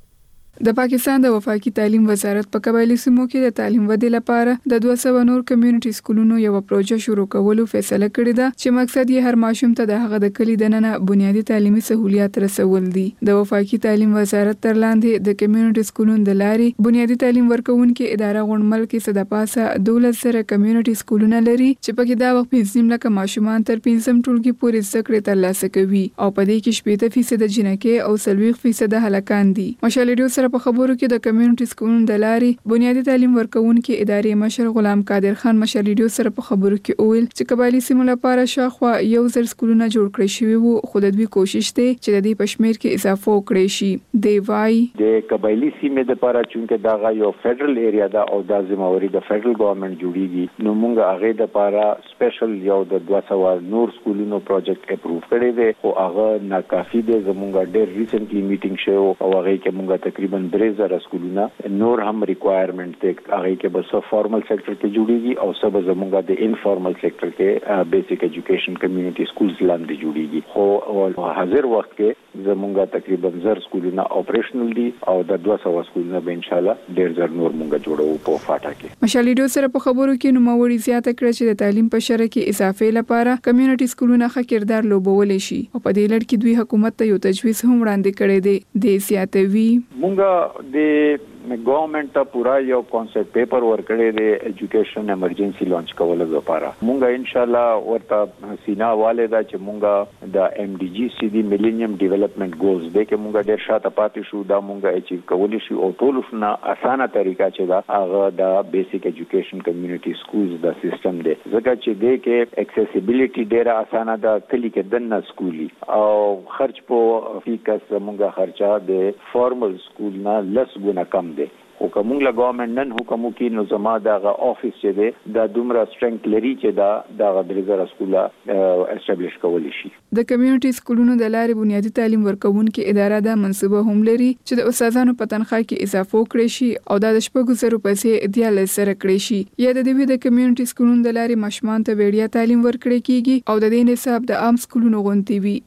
د پاکستان د وفاقي تعلیم وزارت په قبایلی سیمو کې د تعلیم ودې لپاره د دوه سوه نور کمیونټي سکولونو یو پروژه شروع کولو فیصله کړې ده چې مقصد یې هر ماشوم ته د هغه د کلی دننه بنیادی تعلیمي سہولیات رسول دي. د وفاقي تعلیم وزارت تر لاندې د کمیونټي سکولونو د لارې بنیادی تعلیم ورکوونکې اداره غونډمل کې صد پاسه دولس سره کمیونټي سکولونه لري چې پکې دا وخت پنځم لکه ماشومان تر پنځم ټولګي پورې زده کړې ترلاسه کوي او په دې کې شپږ فیصد جنکې او څلوېښت فیصد هلکان دي. مشال ریډیو په خبرو کې د کمیونټي سکولونو د لارې بنیادی تعلیم ورکوونکي ادارې مشر غلام قادر خان مشال ریډیو سره په خبرو کې وویل چې قبایلی سیمو لپاره شاوخوا یو زر سکولونه جوړ کړی شوي وو، خو د دوی کوشش دی چې د دې په شمېر کې اضافه وکړی شي. دی وایي د قبایلی سیمې لپاره چې دا یو فدرل ایریا ده او د ذمہواری د فدرل ګورنمنت جوړیږي، نو موږ هغه لپاره سپیشل یو د دوه سوه نور سکولونو پروجیکټ اپروو کړی دی، خو هغه ناکافي دی. زموږ ډېر ریسنټلی میټینګ شو او هغه کې موږ تقریبا درې زره سکولونه نور هم ریکوایرمنت دی. هغه کې به سو فارمل سېکټر کې جوړیږي او سبا زموږ د انفارمل سېکټر کې بیسیک ایجوکیشن کمیونټي سکولز لاندې جوړیږي. خو حاضر وخت کې زموږ تقریبا زر سکولونه اپریشنل دي او د دوه سوه سکولونه به ان شاء الله ډېر زر نور موږ جوړو په فاټا کې. مشال ریډیو سره په خبرو کې نوموړي زیاته کړه چې د تعلیم په شرع کې اضافه لپاره کمیونټي سکولونه ښه کردار لوبولی شي او په دې لړ کې دوی حکومت ته یو تجویز هم وړاندې کړی دی. د زیاتوي موږ د گورنمنٹ ته پورا یو کانسپټ پیپر ورکړی دی ایجوکیشن ایمرجنسي لانچ کولو لپاره. مونږه ان شاء الله ورته سینا والے دا چې مونږه د ام ډي جي سی دی میلینیم ډیولپمنٹ گولز دی کې مونږه ډیر شاته پاتې شو، دا مونږه اچیو کولی شو او ټول نه اسانه طریقه چې دا هغه د بیسیک ایجوکیشن کمیونټي سکولز دا سیستم دی، ځکه چې دی کې اکسیسیبিলিټي ډیره اسانه ده. کلی کې دنه سکولي او خرچ په فیکس مونږه خرچه د فارمل سکول نه لس ګونه کم دی. خو کومه له ګورنمنت نن حکم کوي نو زما دغه افیس چې دی د دومره سټرنګ لري چې دا دغه درزره سکولا اسټابلیش کولی شي. د کمیونټي سکولونو د لارې بنیادی تعلیم ورکوونکې اداره دا منصوبه هم لري چې د استادانو په تنخواه کې اضافه وکړي شي او دا د شپږو زرو پیسې دیارلس سره کړی شي. یا د دې د کمیونټي سکولونو د لارې ماشومان ته وړیا تعلیم ورکړي کیږي او د دې نصاب د عام سکولونو غونډې وي.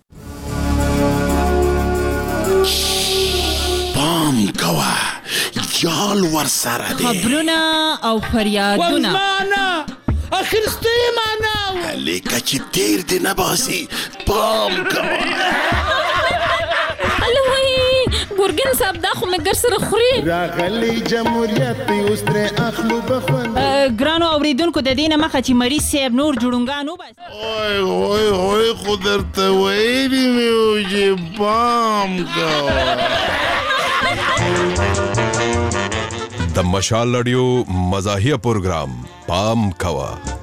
پام کوه یال ور سره دی خبرونه او فریادونه ورمانه اخرسته معنا لیکه چې تیر دی نه باسي. پام کوه الوی ګورګن صاحب دا خو مګر سره خوري راغلی جمهوریت اوس تر اخلو بخوند ګرانو اوریدونکو د دینه مخه چې مریض صاحب نور جوړونګانو بس اوه اوه اوه خو درته وایي مې چې پام کوه. د مشال رادیو مزاحیه پروګرام پام کوا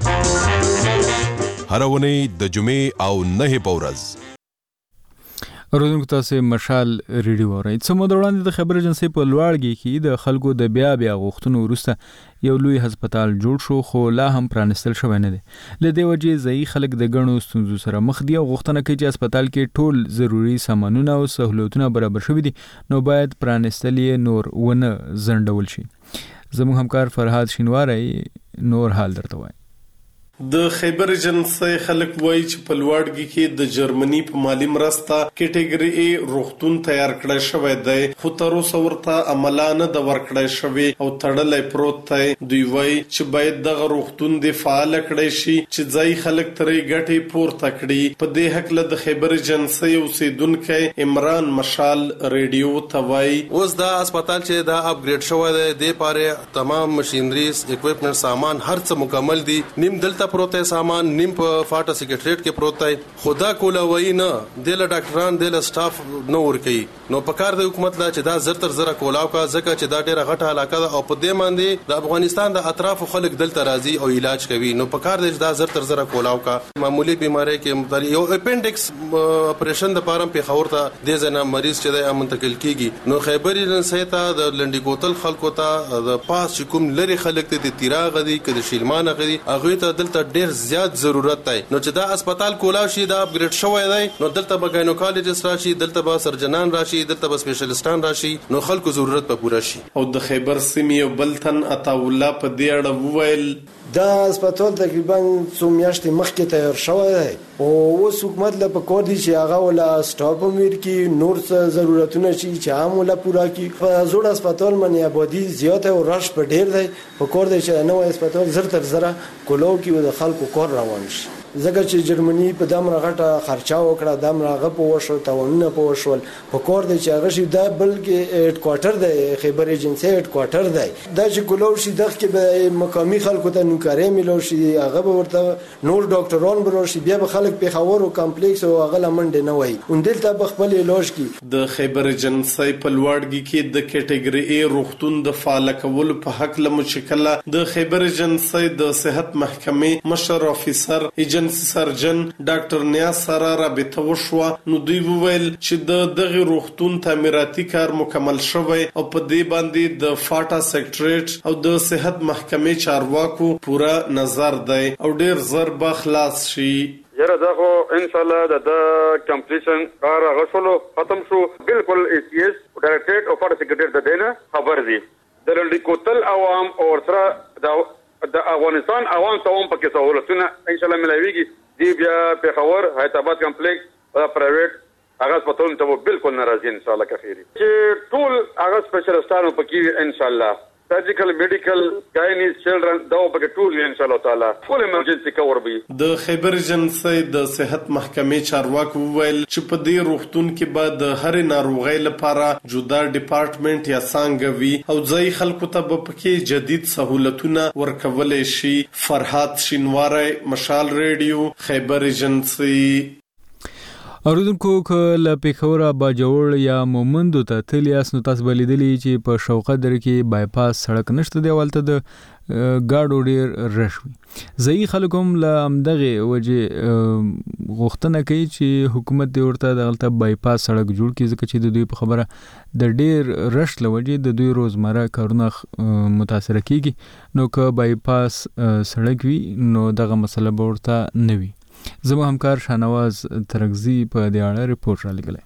هر ونی د جمعې او نه په ورځ. اوریدونکو تاسو مشال ریډیو اورئ. څه مو وړاندې د خبر ایجنسی په لوړګي کې د خلکو د بیا بیا غوښتنو وروسته یو لوی هسپتال جوړ شو، خو لا هم پرانستل شوی نه دی. له دې وجې ځایي خلک د ګڼو ستونزو سره مخ دي او غوښتنه کوي چې هسپتال کې ټول ضروري سامانونه او سہولتونه برابر شوي دي، نو باید پرانستل یې نور ونه ځنډول شي. زموږ همکار فرهاد شینواری نور حال درته وایي. د خیبر ایجنسی خلک وایي چې په لوړګي کې د جرمني په مالی مرسته کټګوري ای روغتون تیار کړی شوی دی، خو تر اوسه ورته عملا نه د ورکړی شوی او تړلی پروت دی. دوی وایي چې باید دغه روغتون د فعال کړی شي چې ځای خلک ترې ګټې پورته کړي. په دې حق له د خیبر ایجنسی اوسیدونکو عمران مشال ریډیو ته وایي اوس دا هسپتال چې دا اپګریډ شوی دی د پاره تمام ماشینریز اکوپمنټ سامان هر څه مکمل دي. نیم دلته ته پروت دی سامان نیم په فاټا سیکریټریټ کې پروت دی خدا کولوي نه د ډاکټران د سټاف نو ور کوي نو په کار د حکومت لا چې دا زر تر زر کولاو کا ځکه چې دا ډیره غټه علاقه ده او په دې باندې د افغانستان د اطراف خلک دلته راځي او علاج کوي نو په کار د دا زر تر زر کولاو کا معمولی بیماری کې متری یو اپنډکس اپریشن د پارم په خور ته د زنه مریض چې د منتقل کیږي نو خیبر رنسیتا د لنډی ګوتل خلکو ته د پاس کوم لري خلک ته د تیراغ دي کده شیلمان غدي هغه ته دلته ډیر زیات ضرورت دی نو چې دا هسپتال کولاو شي دا اپګریډ شوی دی نو دلته به ګاینوکالوجست راشي دلته به سرجنان راشي دلته به سپیشلیستان راشي نو خلکو ضرورت به پوره شي او د خیبر سیمې بلتن عطاالله په دې اړه وویل دا هسپتال تقریبا څو میاشتې مخکې تیار شوی دی او اوس حکومت له پکور دی چې هغه ولا سټاپ امیر کی نور څه ضرورتونه شي چې هم ولا پورا کی په زوړ هسپتال باندې آبادی زیات او رش په ډیر دی پکور دی چې نو هسپتال زر تر زر کولو کی د خلکو کور روان شي زګر چې جرمني په دمر غټه خرچا وکړه دمر غه په وشو تاونه په وشول په کور دی چې هغه شي دا بلکې هډ کوارټر دی خیبر ایجنسی هډ کوارټر دی دا چې کولو شي دغه کې به مقامی خلکو ته نوکاري ملو شي هغه به ورته نور ډاکټران برو شي بیا به خلک په خاور او کمپلیکس او هغه لمنډ نه وای اندل ته خپل علاج کی د خیبر ایجنسی په لوړګي کې د کټګوري ای روغتون د فعال کول په حق له مشکله د خیبر ایجنسی د صحت محکمې مشر افیسر ایجنسی سرجن ډاکټر نیاز سره رابطه وشوه نو دوی وویل چې د دغه روغتون تعمیراتي کار مکمل شوی او په دې باندې د فاټا سیکریټریټ او د صحت محکمې چارواکو پورا نظر دی او ډیر زر به خلاص شي یره دا خو ان شاء الله د کمپلیشن کار غوښلو ختم شو بالکل ایس ای ایس ډایریکټریټ او فاټا سیکریټریټ د دینه خبر دي د لنډی کوتل عوام او سره دا د افغانستان عوام ته هم پکې سہولتونه ان شاء الله ملایويږي دی بیا په خبر حیدرآباد کمپلیکس او پرایویټ هغه سپټون ته بالکل ناراضي ان شاء الله کفيري چې ټول هغه سپیشلیستانو پکې ان شاء الله سرجیکل میډیکل گاینیز چلډرن دا په ټول ان شاء الله تعالی فول ایمرجنسي کور به د خیبر ایجنسی د صحت محکمې چارواکو وویل چې په دې روغتون کې به د هر ناروغۍ لپاره جدا ډپارټمنټ یا څنګه وي او ځای خلکو ته به پکې جدید سہولتونه ورکول شي فرحات شینواری مشال ریډیو خیبر ایجنسی اوریدونکو کله پیښور با جوړ یا مومندو ته تلیاس نو تاسو بلیدلی چې په شوقه در کې بایپاس سړک نشته دی ولته د گاډو ډیر رشوي ځای خلکوم له امدغه وجه غوښتنه کوي چې حکومت د ورته دغلطه بایپاس سړک جوړ کړي ځکه چې د دوی په خبره د ډیر رش لوجه د دوی روزمره کارونه متاثر کیږي نو که بایپاس سړک وي نو دغه مسله به ورته نه وي زموږ همکار شانواز ترغزی په دې اړه ریپورت را لګلای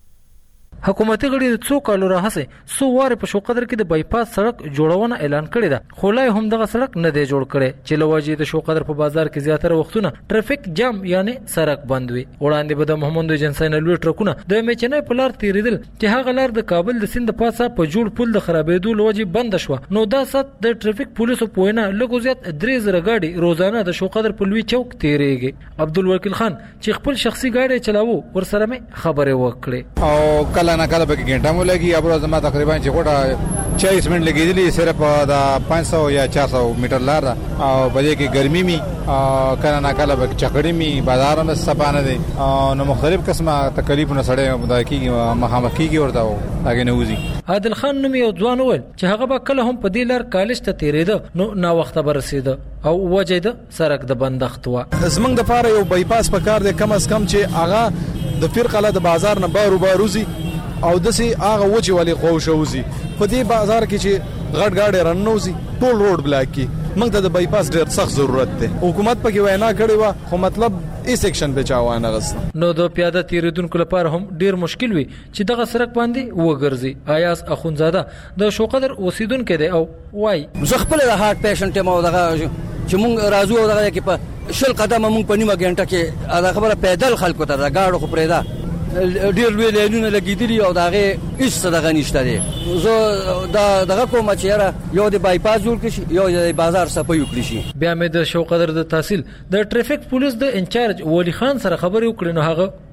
حکومتي غړي د څو کالو راهسه سو واره په شوقدر کې د بایپاس سړک جوړونه اعلان کړی ده خو لا هم دغه سړک نه دی جوړ کړی چې لوجه د شوقدر په بازار کې زیاتره وختونه ټریفیک جام یعنی سړک بند وي وړاندې به د محمد جنسای نه لوی ټرکونه د میچنې په لار تیریدل چې هغه لار د کابل د سیند پاسه په جوړ پل د خرابېدو لوجه بند شو نو دا ست د ټریفیک پولیسو پوینه لږ زیات درې زره گاډي روزانه د شوقدر په لوی چوک تیریږي عبدالوکیل خان چې خپل شخصي گاډي چلاوو ورسره مې خبرې وکړې او کله نه کله به ګنټه مو لګي ابرو زما تقریبا چې کوټه چالیس منټ لګیدلی صرف دا پانچ سو یا چار سو میټر لار او بلې کې ګرمي می کله نه کله به چکړې می بازار هم سپانه دي نو مختلف قسمه تکلیفونه سره مداکیږي مخامخ کیږي ورته هغه نه وځي عادل خان نوم یو ځوان ول چې هغه به کله هم په دې لار کالج ته تیرېده نو نا وخت به رسیده او وجه د سړک د بندښت و زمنګ د فار یو بایپاس په کار دی کم از کم چې هغه د فرقله د بازار نه بارو باروزی او دسي هغه وجه ولې قوشوزي په دې بازار کې چې غټ غاډي رنوزي ټول روډ بلاک کی موږ ته د بایپاس ډېر سخت ضرورت دی حکومت پکې وینا کړې و خو مطلب ای سیکشن بچاوانه غس نو د پیاده تیریدونکو لپاره هم ډیر مشکل وي چې دغه سړک باندې وګرځي آیاس اخونزاده د شوقدر اوسیدونکو دی او وای زه خپل د هارت پیشنټ ما دغه چې موږ راځو دغه کې په شل قدمه موږ په نیمه غنټه کې دا خبره پیدل خلکو ته دا گاډو خو پرېدا ډیر لوی لینونه لګیدلی او داغه هیڅ دغه نشته دی زه دا دغه کوم چې یو د بایپاس جوړ کړي یو د بازار صفای وکړي شي بیا مې د شوقدر د تحصیل د ټریفیک پولیس د انچارج ولی خان سره خبرې وکړې نو هغه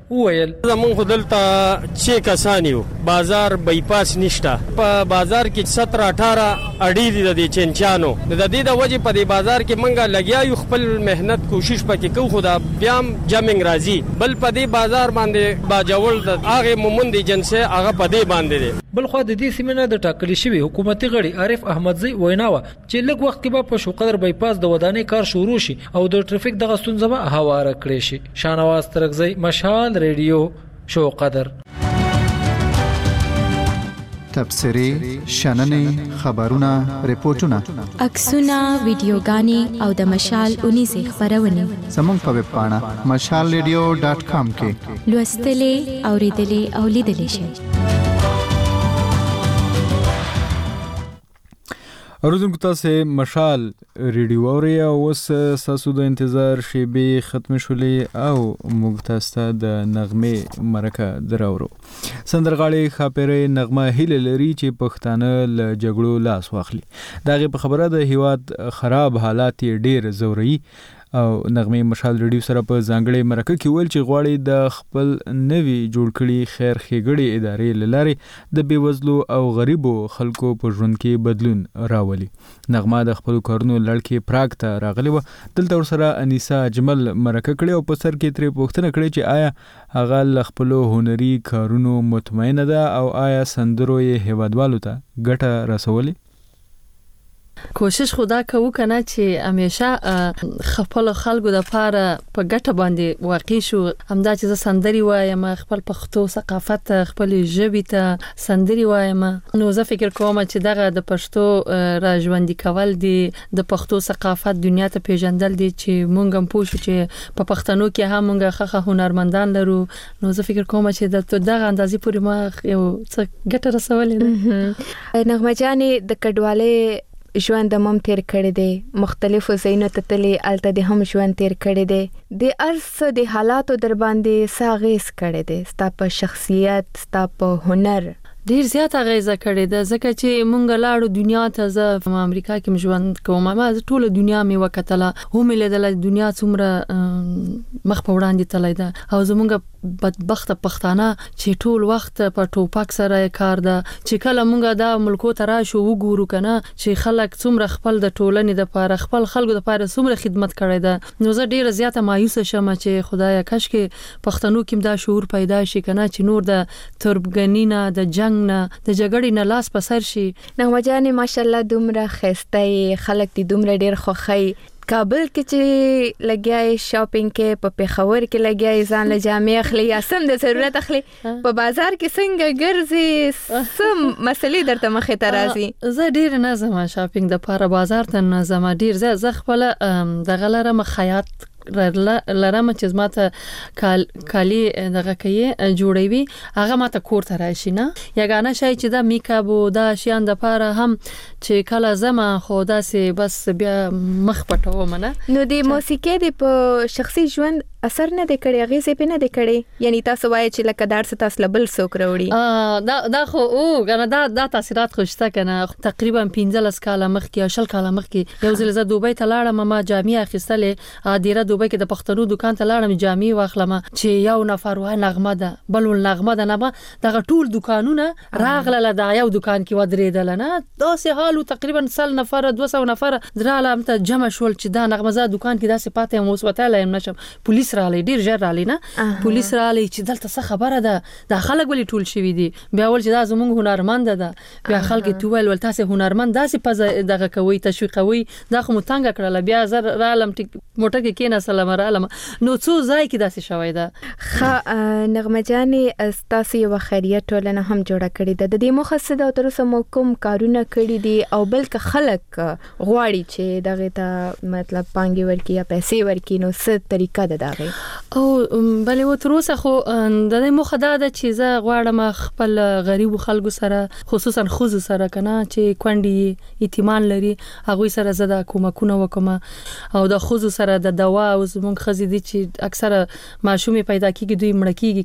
وویل زمون خدلته چې کسانیو بازار بایپاس نشته په بازار کې سत्रह अठारह اړې دي د چنچانو د دې د وجه په دې بازار کې منګه لګیا یو خپل مهنت کوشش پکې کو خدا بیام جامنګ راځي بل په دې بازار باندې باجول د هغه مومند جنسه هغه په دې باندې دي بل خو د دې سیمه د ټاکلي شوی حکومتي غړي عارف احمدزی ویناوه چې لږ وخت کې به په شوقدر بایپاس د ودانۍ کار شروع شي او د ټریفیک دغه ستونزه به هواره کړي شي. شانواز ترغزی مشال ریډیو شوقدر. تبصری، شننې، خبرونه، ریپورتونه، عکسونه، ویډیوګانې او د مشال اونیزه خبرونه زموږ په ویب پاڼه مشال ریډیو ډاټ کام کې لوستلې، اوریدلې او لیدلې شئ. اوریدونکو تاسو مشال ریډیو اوري او اوس تاسو د انتظار شیبې ختم شولې او موږ تاسو د نغمه مرکه دراورو. سندرغاړي خاپېره نغمه هیله لري چې پښتانه له جګړو لاس واخلي. دغه په خبره د هیواد خراب حالات ډیر زوري او نغمه مشال ریډیو سره په ځانګړي مرکه کې ویل چې غواړي د خپل نوي جوړ کړي خیر ښېګړې ادارې لاره د بیوزلو او غریبو خلکو په ژوند کې بدلون راولي. نغمه د خپل کارونو لړکې پراګ ته راغلی و. دلته ورسره انیسا اجمل مرکه کړي او په سر کې ترې پوښتنه کړې چې آیا هغه له خپل هنري کارونو مطمئنه ده او آیا سندرو یې هیوادوالو ته ګټه رسولي؟ کوشش خدا کوو کنه چې همیشه خپل خلکو د پاره په ګټه باندې واقع شو. همدا چې زه سندري وایم خپل پښتو ثقافت خپل ژبې ته سندري وایم نو زه فکر کوم چې دغه د پښتو راژوندي کول دي د پښتو ثقافت دنیا ته پیژندل دي چې مونږ هم پوه شو چې په پښتنو کې هم مونږ خخه هنرمندان لرو. نو زه فکر کوم چې د دغه اندازې پورې ما یو څه ګټه رسولې ده. نغمه جانې د کډوالۍ ژوند د مم تیر کړی دی، مختلفو ځایونو ته تللی، الته د هم ژوند تیر کړی دی. د ارس د حالاتو در باندې ساغیس کړی دی، ستا په شخصیت، ستا په هنر ډیر زیات اغیزه کړې ده ځکه چې مونږ لاړو دنیا ته. زه په امریکا کې ژوند کوم، ما ټول دنیا مې وکتله، هم لیدل دنیا څومره مخ په وړاندې تللی ده او زمونږ بدبخته پښتانه چې ټول وخت په ټوپک سره کار ده. چې کله مونږ دا ملکو ته راشو وګورو کنه چې خلک څومره خپل د ټولنې د پاره خپل خلکو د پاره څومره خدمت کړی ده، نو زه ډیره زیاته مایوسه شم چې خدایا کاش کې پښتنو کې دا شعور پیدا شي کنه چې نور د تربګنینه د جنگ نه د جګړې نه لاس په سر شي. نغمه جانې ماشاءالله دومره ښایسته خلک دي، دومره ډیر خوښي. کابل کې چې لګیاي شاپینګ کې، په پیښور کې لګیاي ځان له جامې اخلي یا سم د ضرورت اخلي، په بازار کې څنګه ګرځي، سم مسلې درته مخې ته راځي؟ زه ډیر نه ځم شاپینګ د پاره بازار ته نه ځم، ډیر زه خپل د غلره مخیات لرم چې ماته کال کالی دغه کوي جوړوي هغه ماته کور ته راشي نه یګانه شای چې دا میکاپ او دا شیان د پاره هم چې کله زما خو داسې بس بیا مخ پټوم نه. نو د موسیقي د په شخصي ژوند اثر نه د کړي، غیزه په نه د کړي، یعنی تاسو وایي چې لکه دار ست تاسو لبل سوک راوړي؟ دا دا خو او غنه دا دا تاثیرات خوشته کنه. تقریبا پنځلس کاله مخکې شل کاله مخکې یو ځل زه دوبۍ ته لاړم، ما جامې اخیستلې ادیره دوبۍ کې د پښتنو دکان ته لاړم، جامې واخلم چې یو نفر وای نغمه ده بل نغمه ده نه دغه ټول دکانونه راغله دا یو دکان کې ودرېدل نه داسې حالو تقریبا سل نفر دوه سوه نفر درالم ته جمع شول چې دا نغمه زه دکان کې داسې پاتې مو وسوتاله نشم. پولیس رالی ډیر ژر رالی نه پولیس رالی چې دلته څه خبره ده، دا خلک ولې ټول شوي دي؟ بیا ول چې دا زموږ هنرمند ده، بیا خلک تویل ول تاسو هنرمند داسې پز دغه کوي تشویقوي، دا خو متنګ کړل. بیا زر رالم موټر کې کېنه سلام رالم نو څو ځای کې داسې شوی ده. خ نغمه جانې تاسو یو خیریه ټولنه هم جوړه کړې ده، د دې مخصص د تر اوسه مو کوم کارونه کړی دي او بلکې خلک غواړي چې دغه ته مطلب پانګي ورکی یا پیسې ورکی، نو څه طریقه ده دغه؟ او بلې و تر اوسه خو د دې مخه دا ده چې زه غواړم خپل غریب خلکو سره خصوصا خوځو سره کنه چې کونډي یتیمان لري هغه سره زه د کومکونه وکم او د خوځو سره د دوا او زمونږ خزي دي چې اکثره ماشومې پیدا کیږي دوی مړ کیږي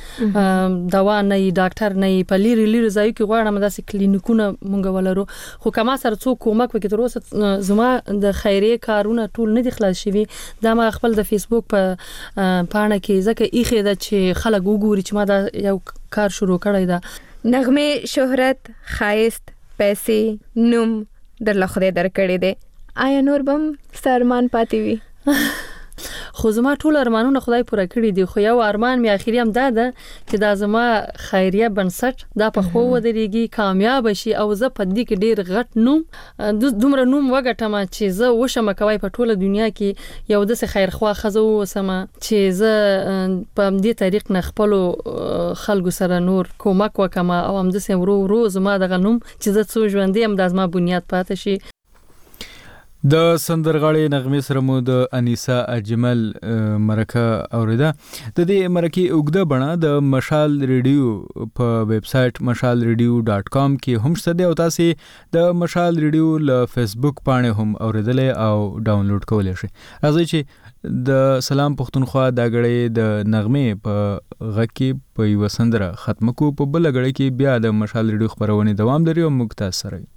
کنه دوا نه ډاکټر نه په لیری لیری ځای کې غواړم داسې کلینیکونه مونږ ولرو. خو کما سره څو کومک وکړي تر اوسه زما د خیریه کارونه ټول نه دي خلاص شوي. دا ما خپل د فیسبوک په پاڼه کې ځکه ایخه ده چې خلک وګوري چې ما دا یو کار شروع کړی دا نغمه شهرت خایست پیسې نوم در لخوا درکړې دي آیا نور بم سرمان پاتې وي خو زما ټول ارمانونه خدای پوره کړی دي خو یو ارمان می اخیری هم دا ده چې دا زما خیریه بنسټ دا په خو ودرېږي کامیاب شي او زه په دې کې ډیر غټ نوم دومره نوم وګټم چې زه وشم کوي په ټوله دنیا کې یو د خیرخوا خزو وسم چې زه په دې طریق نه خپل خلکو سره نور کومک وکم او هم د سم ورو ورو زما د غنوم چې زه څو ژوندې هم د زما بنیاد پاتې شي د سندرغاړي نغمه سره مو د انیسا اجمل مرکه اوریدا د دې مرکه اوګده بڼه د مشال ریډیو په ویب سټ مشال ریډیو ډاٹ کام کې هم شته او تاسو د مشال ریډیو ل فیسبوک باندې هم اوریدلې او ډاونلوډ کولای شئ راځي چې د سلام پښتونخوا د غړې د نغمه په غکه په یو سندره ختم کو په بل غړې کې بیا د مشال ریډیو خبرونه دوام لري او مختصر